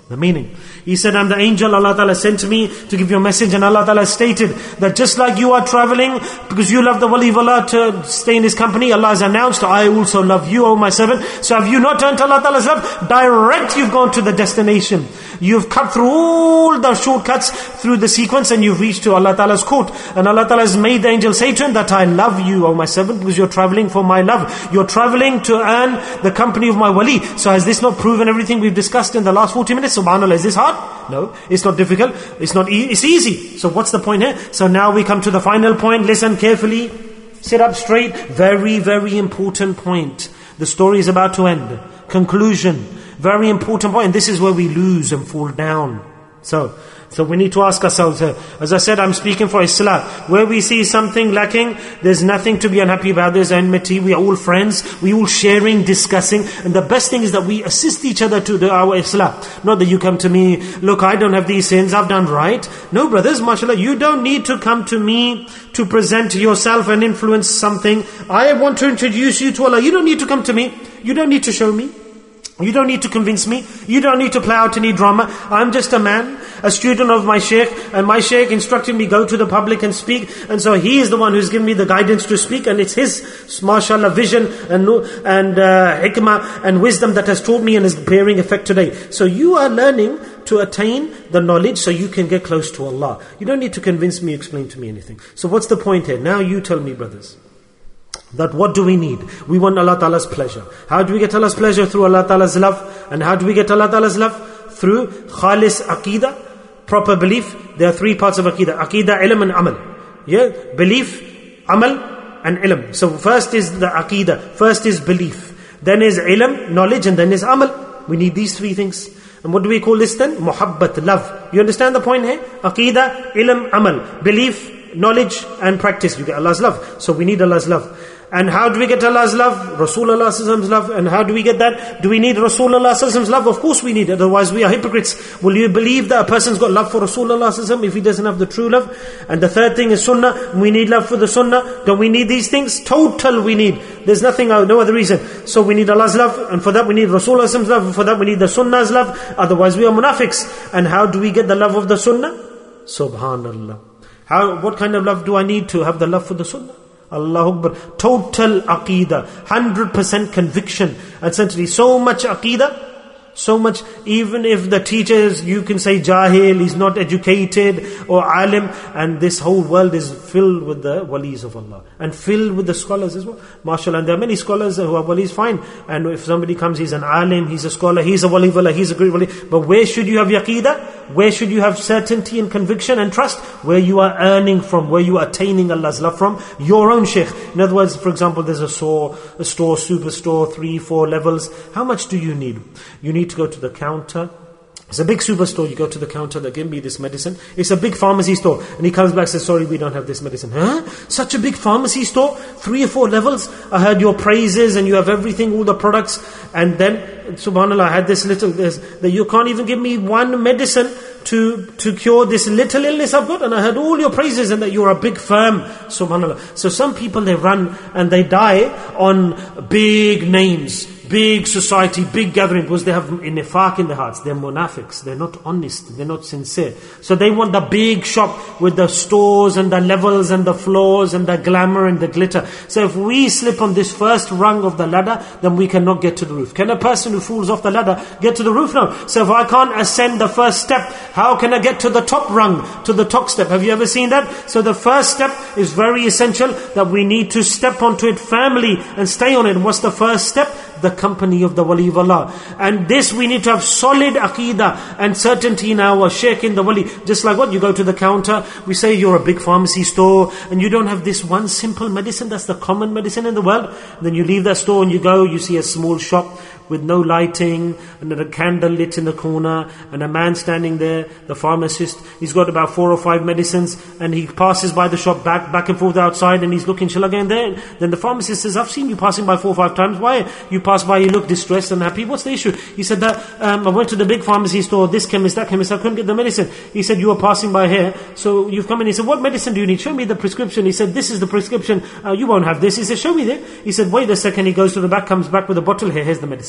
The meaning. He said, I'm the angel Allah Ta'ala sent to me to give you a message, and Allah Ta'ala stated that just like you are traveling because you love the wali of Allah to stay in his company, Allah has announced, I also love you, O my servant. So have you not turned to Allah Ta'ala's love? Direct you've gone to the destination. You've cut through all the shortcuts through the sequence, and you've reached to Allah Ta'ala's court. And Allah Ta'ala has made the angel say to him that I love you, O my servant, because you're traveling for my love. You're traveling to earn the company of my wali. So has this not proven everything we've discussed in the last forty minutes? SubhanAllah, is this hard? No, it's not difficult. It's not e- it's easy. So what's the point here? So now we come to the final point. Listen carefully. Sit up straight. Very, very important point. The story is about to end. Conclusion. Very important point. And this is where we lose and fall down. So, so we need to ask ourselves here. As I said, I'm speaking for Islah. Where we see something lacking, there's nothing to be unhappy about. There's enmity. We are all friends. We all sharing, discussing. And the best thing is that we assist each other to the, our Islah. Not that you come to me, look, I don't have these sins, I've done right. No, brothers, mashallah, you don't need to come to me to present yourself and influence something. I want to introduce you to Allah. You don't need to come to me. You don't need to show me. You don't need to convince me. You don't need to play out any drama. I'm just a man, a student of my shaykh, and my shaykh instructed me go to the public and speak. And so he is the one who's given me the guidance to speak, and it's his, mashallah, vision and and uh, hikmah and wisdom that has taught me and is bearing effect today. So you are learning to attain the knowledge so you can get close to Allah. You don't need to convince me, explain to me anything. So what's the point here? Now you tell me, brothers. That what do we need? We want Allah Ta'ala's pleasure. How do we get Allah's pleasure? Through Allah Ta'ala's love. And how do we get Allah Ta'ala's love? Through khalis aqidah, proper belief. There are three parts of aqidah. Aqidah, ilm and amal. Yeah, belief, amal and ilm. So first is the aqidah. First is belief. Then is ilm, knowledge, and then is amal. We need these three things. And what do we call this then? Muhabbat, love. You understand the point here? Aqidah, ilm, amal. Belief, knowledge and practice. You get Allah's love. So we need Allah's love. And how do we get Allah's love? Rasulullah's love. And how do we get that? Do we need Rasulullah's love? Of course we need it. Otherwise we are hypocrites. Will you believe that a person's got love for Rasulullah if he doesn't have the true love? And the third thing is sunnah. We need love for the sunnah. Don't we need these things? Total we need. There's nothing, no other reason. So we need Allah's love. And for that we need Rasulullah's love. And for that we need the sunnah's love. Otherwise we are munafiqs. And how do we get the love of the sunnah? Subhanallah. How? What kind of love do I need to have the love for the sunnah? Allahu Akbar. Total aqidah. one hundred percent conviction. Essentially, so much aqidah. So much, even if the teachers, you can say jahil, he's not educated, or alim, and this whole world is filled with the walis of Allah. And filled with the scholars as well. MashaAllah, and there are many scholars who are walis, fine. And if somebody comes, he's an alim, he's a scholar, he's a wali of Allah, he's a great wali. But where should you have yaqidah? Where should you have certainty and conviction and trust? Where you are earning from, where you are attaining Allah's love from, your own shaykh. In other words, for example, there's a store, a store, superstore, three, four levels. How much do you need? You need to go to the counter. It's a big superstore. You go to the counter, they give me this medicine. It's a big pharmacy store. And he comes back and says, sorry, we don't have this medicine. Huh? Such a big pharmacy store? Three or four levels? I heard your praises and you have everything, all the products. And then, subhanAllah, I had this little, this, that you can't even give me one medicine to to cure this little illness I've got. And I heard all your praises and that you're a big firm. Subhanallah. So some people, they run and they die on big names, big society, big gathering, because they have nifaq in their hearts. They're munafiqs. They're not honest. They're not sincere. So they want the big shop with the stores and the levels and the floors and the glamour and the glitter. So if we slip on this first rung of the ladder, then we cannot get to the roof. Can a person who falls off the ladder get to the roof? No. So if I can't ascend the first step, how can I get to the top rung, to the top step? Have you ever seen that? So the first step is very essential, that we need to step onto it firmly and stay on it. And what's the first step? The company of the wali of Allah. And this we need to have solid aqidah and certainty in our shaykh, in the wali. Just like what? You go to the counter, we say you're a big pharmacy store and you don't have this one simple medicine, that's the common medicine in the world. Then you leave that store and you go, you see a small shop with no lighting and a candle lit in the corner and a man standing there, the pharmacist. He's got about four or five medicines and he passes by the shop back back and forth outside and he's looking, shall I go in there? Then the pharmacist says, I've seen you passing by four or five times. Why? You pass by, you look distressed and happy. What's the issue? He said that um, I went to the big pharmacy store, this chemist, that chemist, I couldn't get the medicine. He said, you were passing by here, so you've come in. He said, what medicine do you need? Show me the prescription. He said, this is the prescription. Uh, you won't have this. He said, show me that. He said, wait a second. He goes to the back, comes back with a bottle here. Here's the medicine.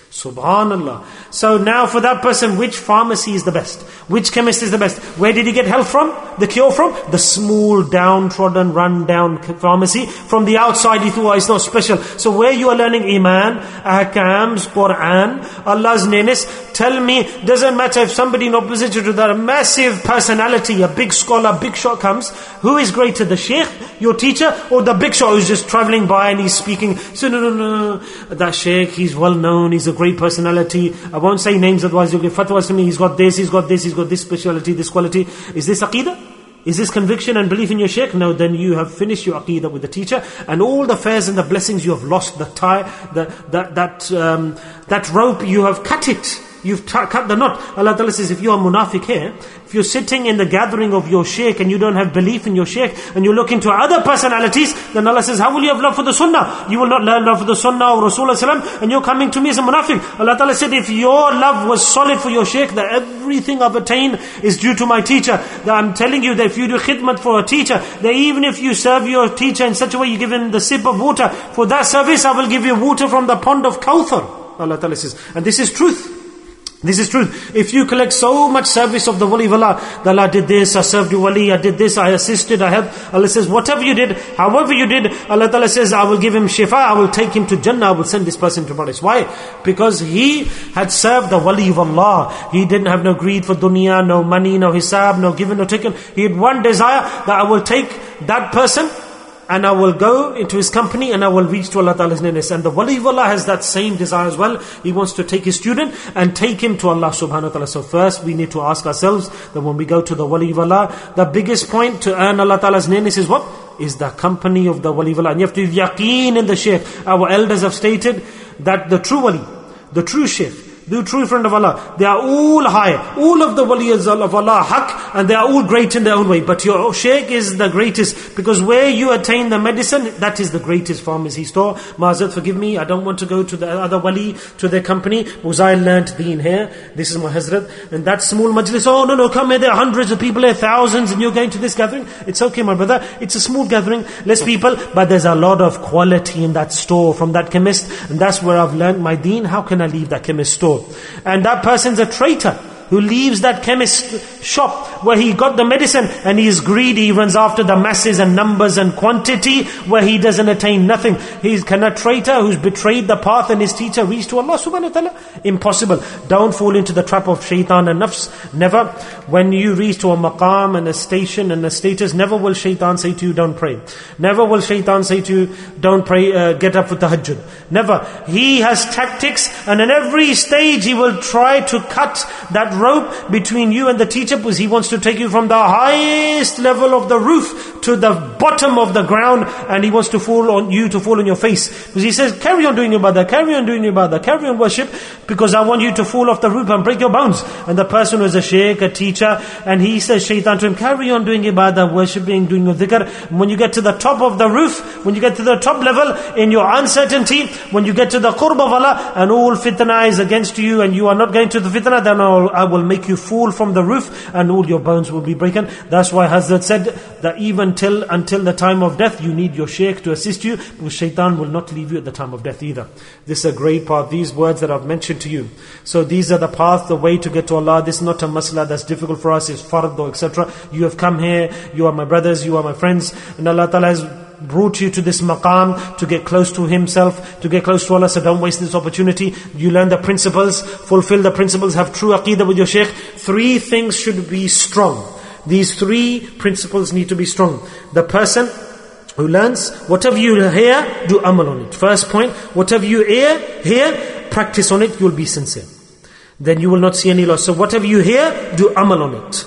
Subhanallah. So now for that person, which pharmacy is the best? Which chemist is the best? Where did he get health from? The cure from? The small, downtrodden, run-down pharmacy. From the outside, he thought, oh, it's not special. So where you are learning Iman, Ahkams, Quran, Allah's nearness, tell me, doesn't matter if somebody in opposition to that, a massive personality, a big scholar, big shot comes, who is greater, the Shaykh, your teacher, or the big shot who's just traveling by and he's speaking? So no, no, no, that Shaykh, he's well known, he's a great personality. I won't say names, otherwise you'll give fatwas to me. He's got this, he's got this, he's got this speciality, this quality. Is this aqeedah? Is this conviction and belief in your shaykh? No, then you have finished your aqeedah with the teacher, and all the fairs and the blessings you have lost. The tie, the, that that um, that rope, you have cut it. You've t- cut the knot. Allah Ta'ala says, if you are munafiq here, if you're sitting in the gathering of your shaykh and you don't have belief in your shaykh, and you look into other personalities, then Allah says, how will you have love for the sunnah? You will not learn love for the sunnah of Rasulullah, and you're coming to me as a munafiq. Allah Ta'ala said, if your love was solid for your shaykh, that everything I've attained is due to my teacher. That I'm telling you that if you do khidmat for a teacher, that even if you serve your teacher in such a way, you give him the sip of water, for that service I will give you water from the pond of Kawthar. Allah Ta'ala says, and this is truth. This is truth. If you collect so much service of the wali of Allah, that Allah did this, I served you wali, I did this, I assisted, I helped. Allah says, whatever you did, however you did, Allah Ta'ala says, I will give him shifa, I will take him to Jannah, I will send this person to paradise. Why? Because he had served the wali of Allah. He didn't have no greed for dunya, no money, no hisab, no given, no taken. He had one desire, that I will take that person, and I will go into his company and I will reach to Allah Ta'ala's nearness. And the wali of Allah has that same desire as well. He wants to take his student and take him to Allah subhanahu wa ta'ala. So first we need to ask ourselves that when we go to the wali of Allah, the biggest point to earn Allah Ta'ala's nearness is what? Is the company of the wali of Allah. And you have to have yaqeen in the shaykh. Our elders have stated that the true wali, the true shaykh, the true friend of Allah, they are all high. All of the waliyas of Allah haq, and they are all great in their own way. But your shaykh is the greatest, because where you attain the medicine, that is the greatest pharmacy store. Ma'azat, forgive me, I don't want to go to the other wali, to their company, because I learnt deen here. This is my Hazrat. And that small majlis, oh no, no, come here, there are hundreds of people here, thousands, and you're going to this gathering. It's okay, my brother, it's a small gathering, less people, but there's a lot of quality in that store from that chemist. And that's where I've learnt my deen. How can I leave that chemist store? And that person's a traitor who leaves that chemist shop where he got the medicine, and he is greedy, he runs after the masses and numbers and quantity, where he doesn't attain nothing. He can a traitor who's betrayed the path and his teacher reach to Allah subhanahu wa ta'ala? Impossible. Don't fall into the trap of shaitan and nafs. Never. When you reach to a maqam and a station and a status, never will shaitan say to you, don't pray. Never will shaitan say to you, don't pray, uh, get up for tahajjud. Never. He has tactics, and in every stage he will try to cut that rope between you and the teacher, because he wants to take you from the highest level of the roof to the bottom of the ground, and he wants to fall on you to fall on your face. Because he says, carry on doing ibadah, carry on doing ibadah, carry on worship, because I want you to fall off the roof and break your bones. And the person who is a shaykh, a teacher, and he says, shaitan to him, carry on doing ibadah, worshipping, doing your dhikr. When you get to the top of the roof, when you get to the top level, in your uncertainty, when you get to the qurb of Allah, and all fitna is against you, and you are not going to the fitna, then I will make you fall from the roof, and all your bones will be broken. That's why Hazrat said that even till until the time of death, you need your shaykh to assist you, because shaitan will not leave you at the time of death either. This is a great path. These words that I've mentioned to you. So these are the path, the way to get to Allah. This is not a masla that's difficult for us, it's fard or et cetera. You have come here, you are my brothers, you are my friends, and Allah Ta'ala has brought you to this maqam to get close to Himself, to get close to Allah. So don't waste this opportunity. You learn the principles, fulfill the principles, have true aqeedah with your shaykh. Three things should be strong. These three principles need to be strong. The person who learns, whatever you hear, do amal on it. First point, whatever you hear, hear, practice on it, you'll be sincere. Then you will not see any loss. So whatever you hear, do amal on it.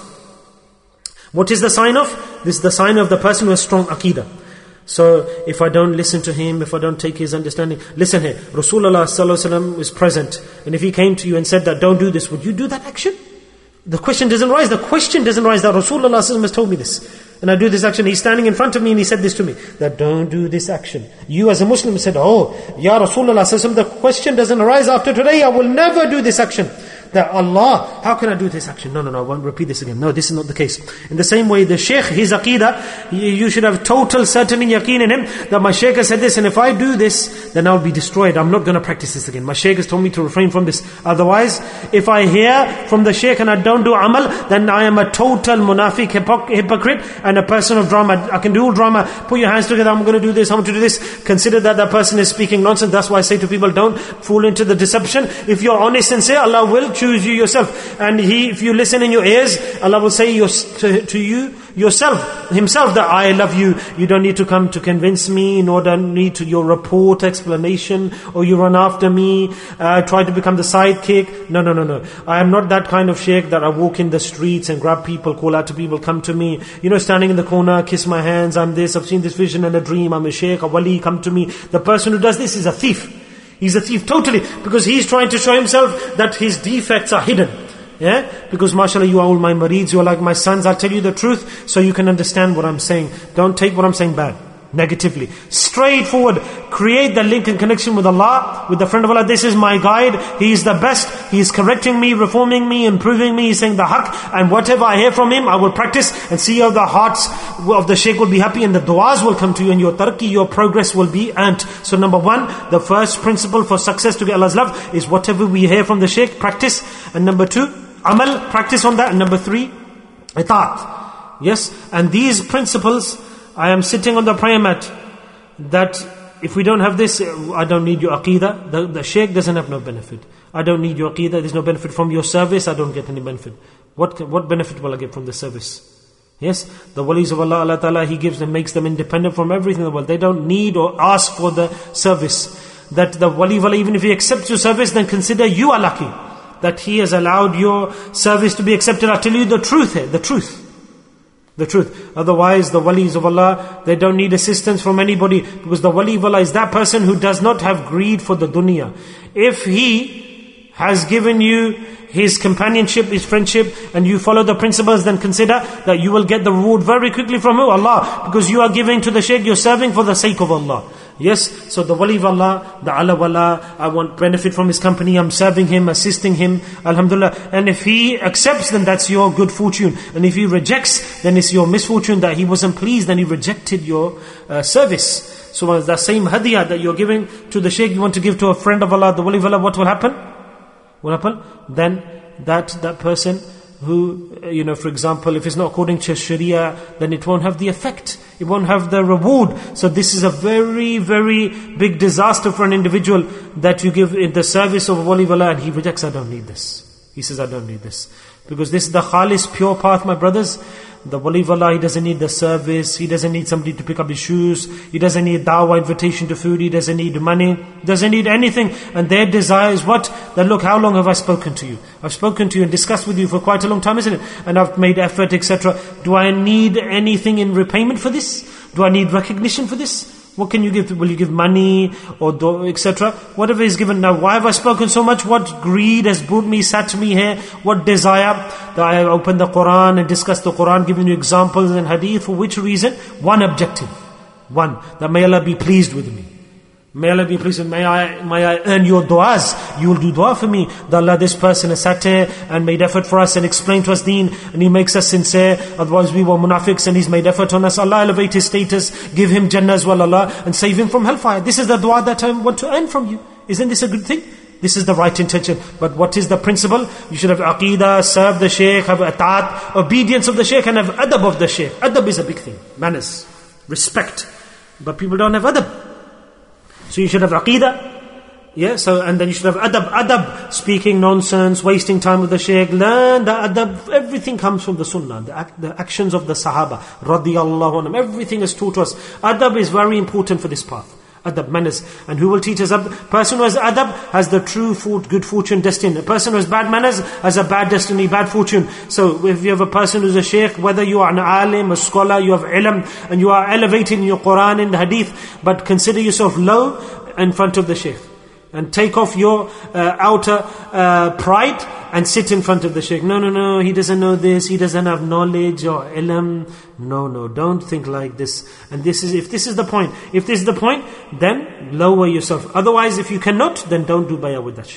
What is the sign of? This is the sign of the person who has strong aqeedah. So if I don't listen to him, if I don't take his understanding, listen here, Rasulullah sallallahu alaihi wasallam is present, and if he came to you and said that don't do this, would you do that action? The question doesn't rise. The question doesn't rise that Rasulullah sallallahu alaihi wasallam has told me this, and I do this action. He's standing in front of me and he said this to me, that don't do this action. You as a Muslim said, oh, Ya Rasulullah sallallahu alaihi wasallam, the question doesn't arise after today, I will never do this action. that Allah, how can I do this action? No, no, no, I won't repeat this again. No, this is not the case. In the same way, the shaykh, his aqidah, you should have total certainty, yaqeen in him, that my shaykh has said this, and if I do this, then I'll be destroyed. I'm not going to practice this again. My shaykh has told me to refrain from this. Otherwise, if I hear from the shaykh and I don't do amal, then I am a total munafiq, hypocrite, and a person of drama. I can do all drama. Put your hands together, I'm going to do this, I'm going to do this. Consider that that person is speaking nonsense. That's why I say to people, don't fall into the deception. If you're honest and sincere, Allah will choose you yourself. And He, if you listen in your ears, Allah will say your, to, to you yourself, Himself, that I love you. You don't need to come to convince me, nor don't need to your report, explanation, or you run after me, uh, try to become the sidekick. No, no, no, no. I am not that kind of shaykh that I walk in the streets and grab people, call out to people, come to me. You know, standing in the corner, kiss my hands, I'm this, I've seen this vision and a dream, I'm a shaykh, a wali, come to me. The person who does this is a thief. He's a thief totally, because he's trying to show himself that his defects are hidden. Yeah? Because mashallah, you are all my marids, you are like my sons. I'll tell you the truth so you can understand what I'm saying. Don't take what I'm saying bad, negatively. Straightforward. Create the link and connection with Allah, with the friend of Allah. This is my guide. He is the best. He is correcting me, reforming me, improving me. He's saying the haqq. And whatever I hear from him, I will practice and see how the hearts of the shaykh will be happy and the du'as will come to you and your tarqi, your progress will be earned. So number one, the first principle for success to get Allah's love is whatever we hear from the shaykh, practice. And number two, amal, practice on that. And number three, itaat. Yes, and these principles, I am sitting on the prayer mat, that if we don't have this, I don't need your aqidah. The, the shaykh doesn't have no benefit. I don't need your aqidah. There's no benefit from your service. I don't get any benefit. What what benefit will I get from the service? Yes, the walis of Allah, Allah Ta'ala, He gives them, makes them independent from everything in the world. They don't need or ask for the service. That the wali of Allah, even if he accepts your service, then consider you are lucky that he has allowed your service to be accepted. I'll tell you the truth here, the truth. The truth. Otherwise, the walis of Allah, they don't need assistance from anybody, because the wali of Allah is that person who does not have greed for the dunya. If he has given you his companionship, his friendship, and you follow the principles, then consider that you will get the reward very quickly from who? Allah. Because you are giving to the shaykh, you're serving for the sake of Allah. Yes, so the wali of Allah, the ala wala, I want benefit from his company, I'm serving him, assisting him, alhamdulillah. And if he accepts, then that's your good fortune. And if he rejects, then it's your misfortune that he wasn't pleased and he rejected your uh, service. So the same hadiyah that you're giving to the shaykh, you want to give to a friend of Allah, the wali of Allah, what will happen? What will happen? Then that, that person who, you know, for example, if it's not according to Sharia, then it won't have the effect. It won't have the reward. So this is a very, very big disaster for an individual, that you give in the service of wali wala and he rejects, I don't need this. He says, I don't need this. Because this is the khalis, pure path, my brothers. The wali of Allah, he doesn't need the service, he doesn't need somebody to pick up his shoes, he doesn't need dawah, invitation to food, he doesn't need money, doesn't need anything. And their desire is what? That look, how long have I spoken to you? I've spoken to you and discussed with you for quite a long time, isn't it? And I've made effort, et cetera. Do I need anything in repayment for this? Do I need recognition for this? What can you give? Will you give money or et cetera? Whatever is given. Now, why have I spoken so much? What greed has brought me, sat me here? What desire? That I open the Quran and discuss the Quran, giving you examples and hadith. For which reason? One objective. One, that may Allah be pleased with me. May Allah be pleased with me. May I, may I earn your du'as. You will do du'a for me. That Allah, this person has sat here and made effort for us and explained to us deen, and he makes us sincere. Otherwise we were munafiqs, and he's made effort on us. Allah elevate his status, give him Jannah as well, Allah, and save him from hellfire. This is the du'a that I want to earn from you. Isn't this a good thing? This is the right intention. But what is the principle? You should have aqidah, serve the shaykh, have ataat, obedience of the shaykh, and have adab of the shaykh. Adab is a big thing. Manners, respect. But people don't have adab. So you should have aqidah, yeah. So and then you should have adab, adab, speaking nonsense, wasting time with the shaykh. Learn the adab. Everything comes from the sunnah, the, act, the actions of the sahaba, radiyallahu anhum. Everything is taught to us. Adab is very important for this path. Adab, manners. And who will teach us adab? Person who has adab has the true fort, good fortune, destiny. A person who has bad manners has a bad destiny, bad fortune. So if you have a person who's a shaykh, whether you are an alim, a scholar, you have ilm, and you are elevated in your Quran and hadith, but consider yourself low in front of the shaykh. And take off your uh, outer uh, pride and sit in front of the shaykh. No, no, no, he doesn't know this, he doesn't have knowledge or ilm. No, no, don't think like this. And this is, if this is the point, if this is the point, then lower yourself. Otherwise, if you cannot, then don't do bay'ah with that shaykh.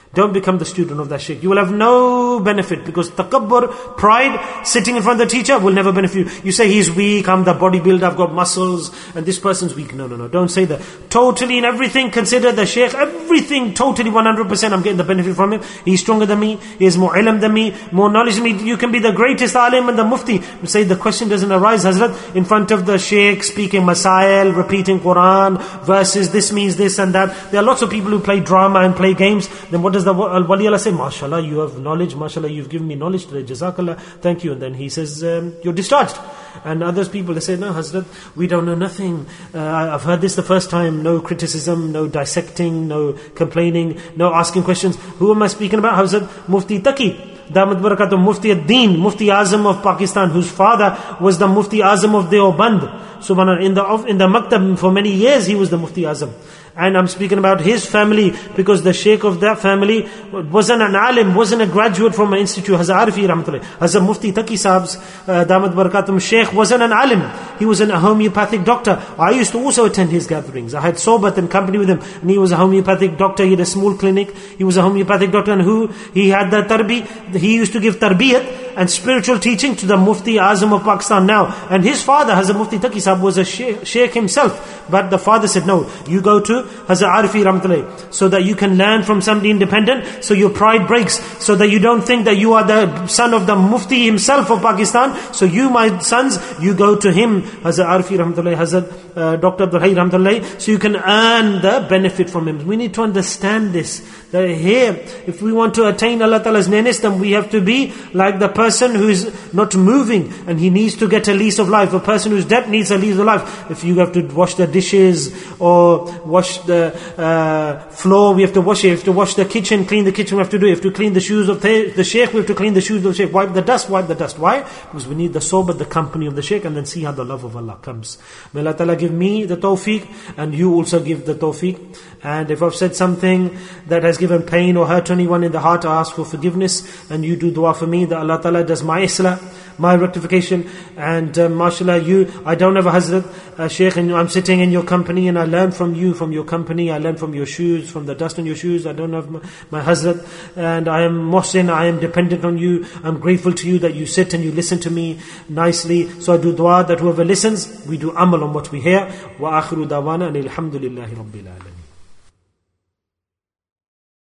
Don't become the student of that shaykh. You will have no benefit, because takabbur, pride, sitting in front of the teacher will never benefit you. You say he's weak, I'm the bodybuilder, I've got muscles, and this person's weak. No, no, no, don't say that. Totally in everything, consider the shaykh, everything, totally one hundred percent I'm getting the benefit from him. He's stronger than me, he has more ilm than me, more knowledge than me. You can be the greatest alim and the mufti. You say the question doesn't arise, Hazrat, in front of the shaykh, speaking masail, repeating Quran, verses, this means this and that. There are lots of people who play drama and play games. Then what does the Wali Allah say? MashaAllah, you have knowledge, MashaAllah, you've given me knowledge today, Jazakallah, thank you. And then he says, um, you're discharged. And others people, they say, no Hazrat, we don't know nothing. Uh, I've heard this the first time. No criticism, no dissecting, no complaining, no asking questions. Who am I speaking about? Hazrat Mufti Taqi, Damat Barakatuh, Mufti ad-Din, Mufti Azam of Pakistan, whose father was the Mufti Azam of Deoband. Subhanallah, in the, in the Maktab for many years he was the Mufti Azam. And I'm speaking about his family, because the sheikh of that family wasn't an alim, wasn't a graduate from an institute. Hazrat Arifi Rahmatullah, Hazrat Mufti Taqi Sahab's uh, Damat Barakatum sheikh wasn't an alim. He was an, a homeopathic doctor. I used to also attend his gatherings. I had sohbat and company with him, and he was a homeopathic doctor. He had a small clinic. He was a homeopathic doctor, and who he had the tarbi. He used to give tarbiyat and spiritual teaching to the Mufti Azam of Pakistan now. And his father, Hazrat Mufti Taqi Sahab, was a sheikh, sheikh himself. But the father said, no, you go to Hazrat Arifi Rahmatullah, so that you can learn from somebody independent, so your pride breaks, so that you don't think that you are the son of the Mufti himself of Pakistan. So you, my sons, you go to him, Hazrat Arifi Rahmatullah, Hazrat uh, Doctor Abdul Hayy Rahmatullah, so you can earn the benefit from him. We need to understand this, that here, if we want to attain Allah Ta'ala's nearness, then we have to be like the person who is not moving, and he needs to get a lease of life. A person who's dead needs a lease of life. If you have to wash the dishes, or wash the uh, floor, we have to wash it. We have to wash the kitchen, clean the kitchen, we have to do it. We have to clean the shoes of the, the sheikh, we have to clean the shoes of the sheikh. Wipe the dust, wipe the dust. Why? Because we need the sohbat, the company of the sheikh, and then see how the love of Allah comes. May Allah Ta'ala give me the tawfiq, and you also give the tawfiq. And if I've said something that has given pain or hurt anyone in the heart, I ask for forgiveness, and you do dua for me, that Allah Ta'ala does my islah, my rectification. And uh, mashallah, you, I don't have a Hazrat, uh, Shaykh, and I'm sitting in your company, and I learn from you, from your company, I learn from your shoes, from the dust on your shoes. I don't have my, my Hazrat, and I am Mohsin, I am dependent on you. I'm grateful to you that you sit and you listen to me nicely. So I do dua that whoever listens, we do amal on what we hear. Wa akhiru dawana and alhamdulillahi rabbil alamin.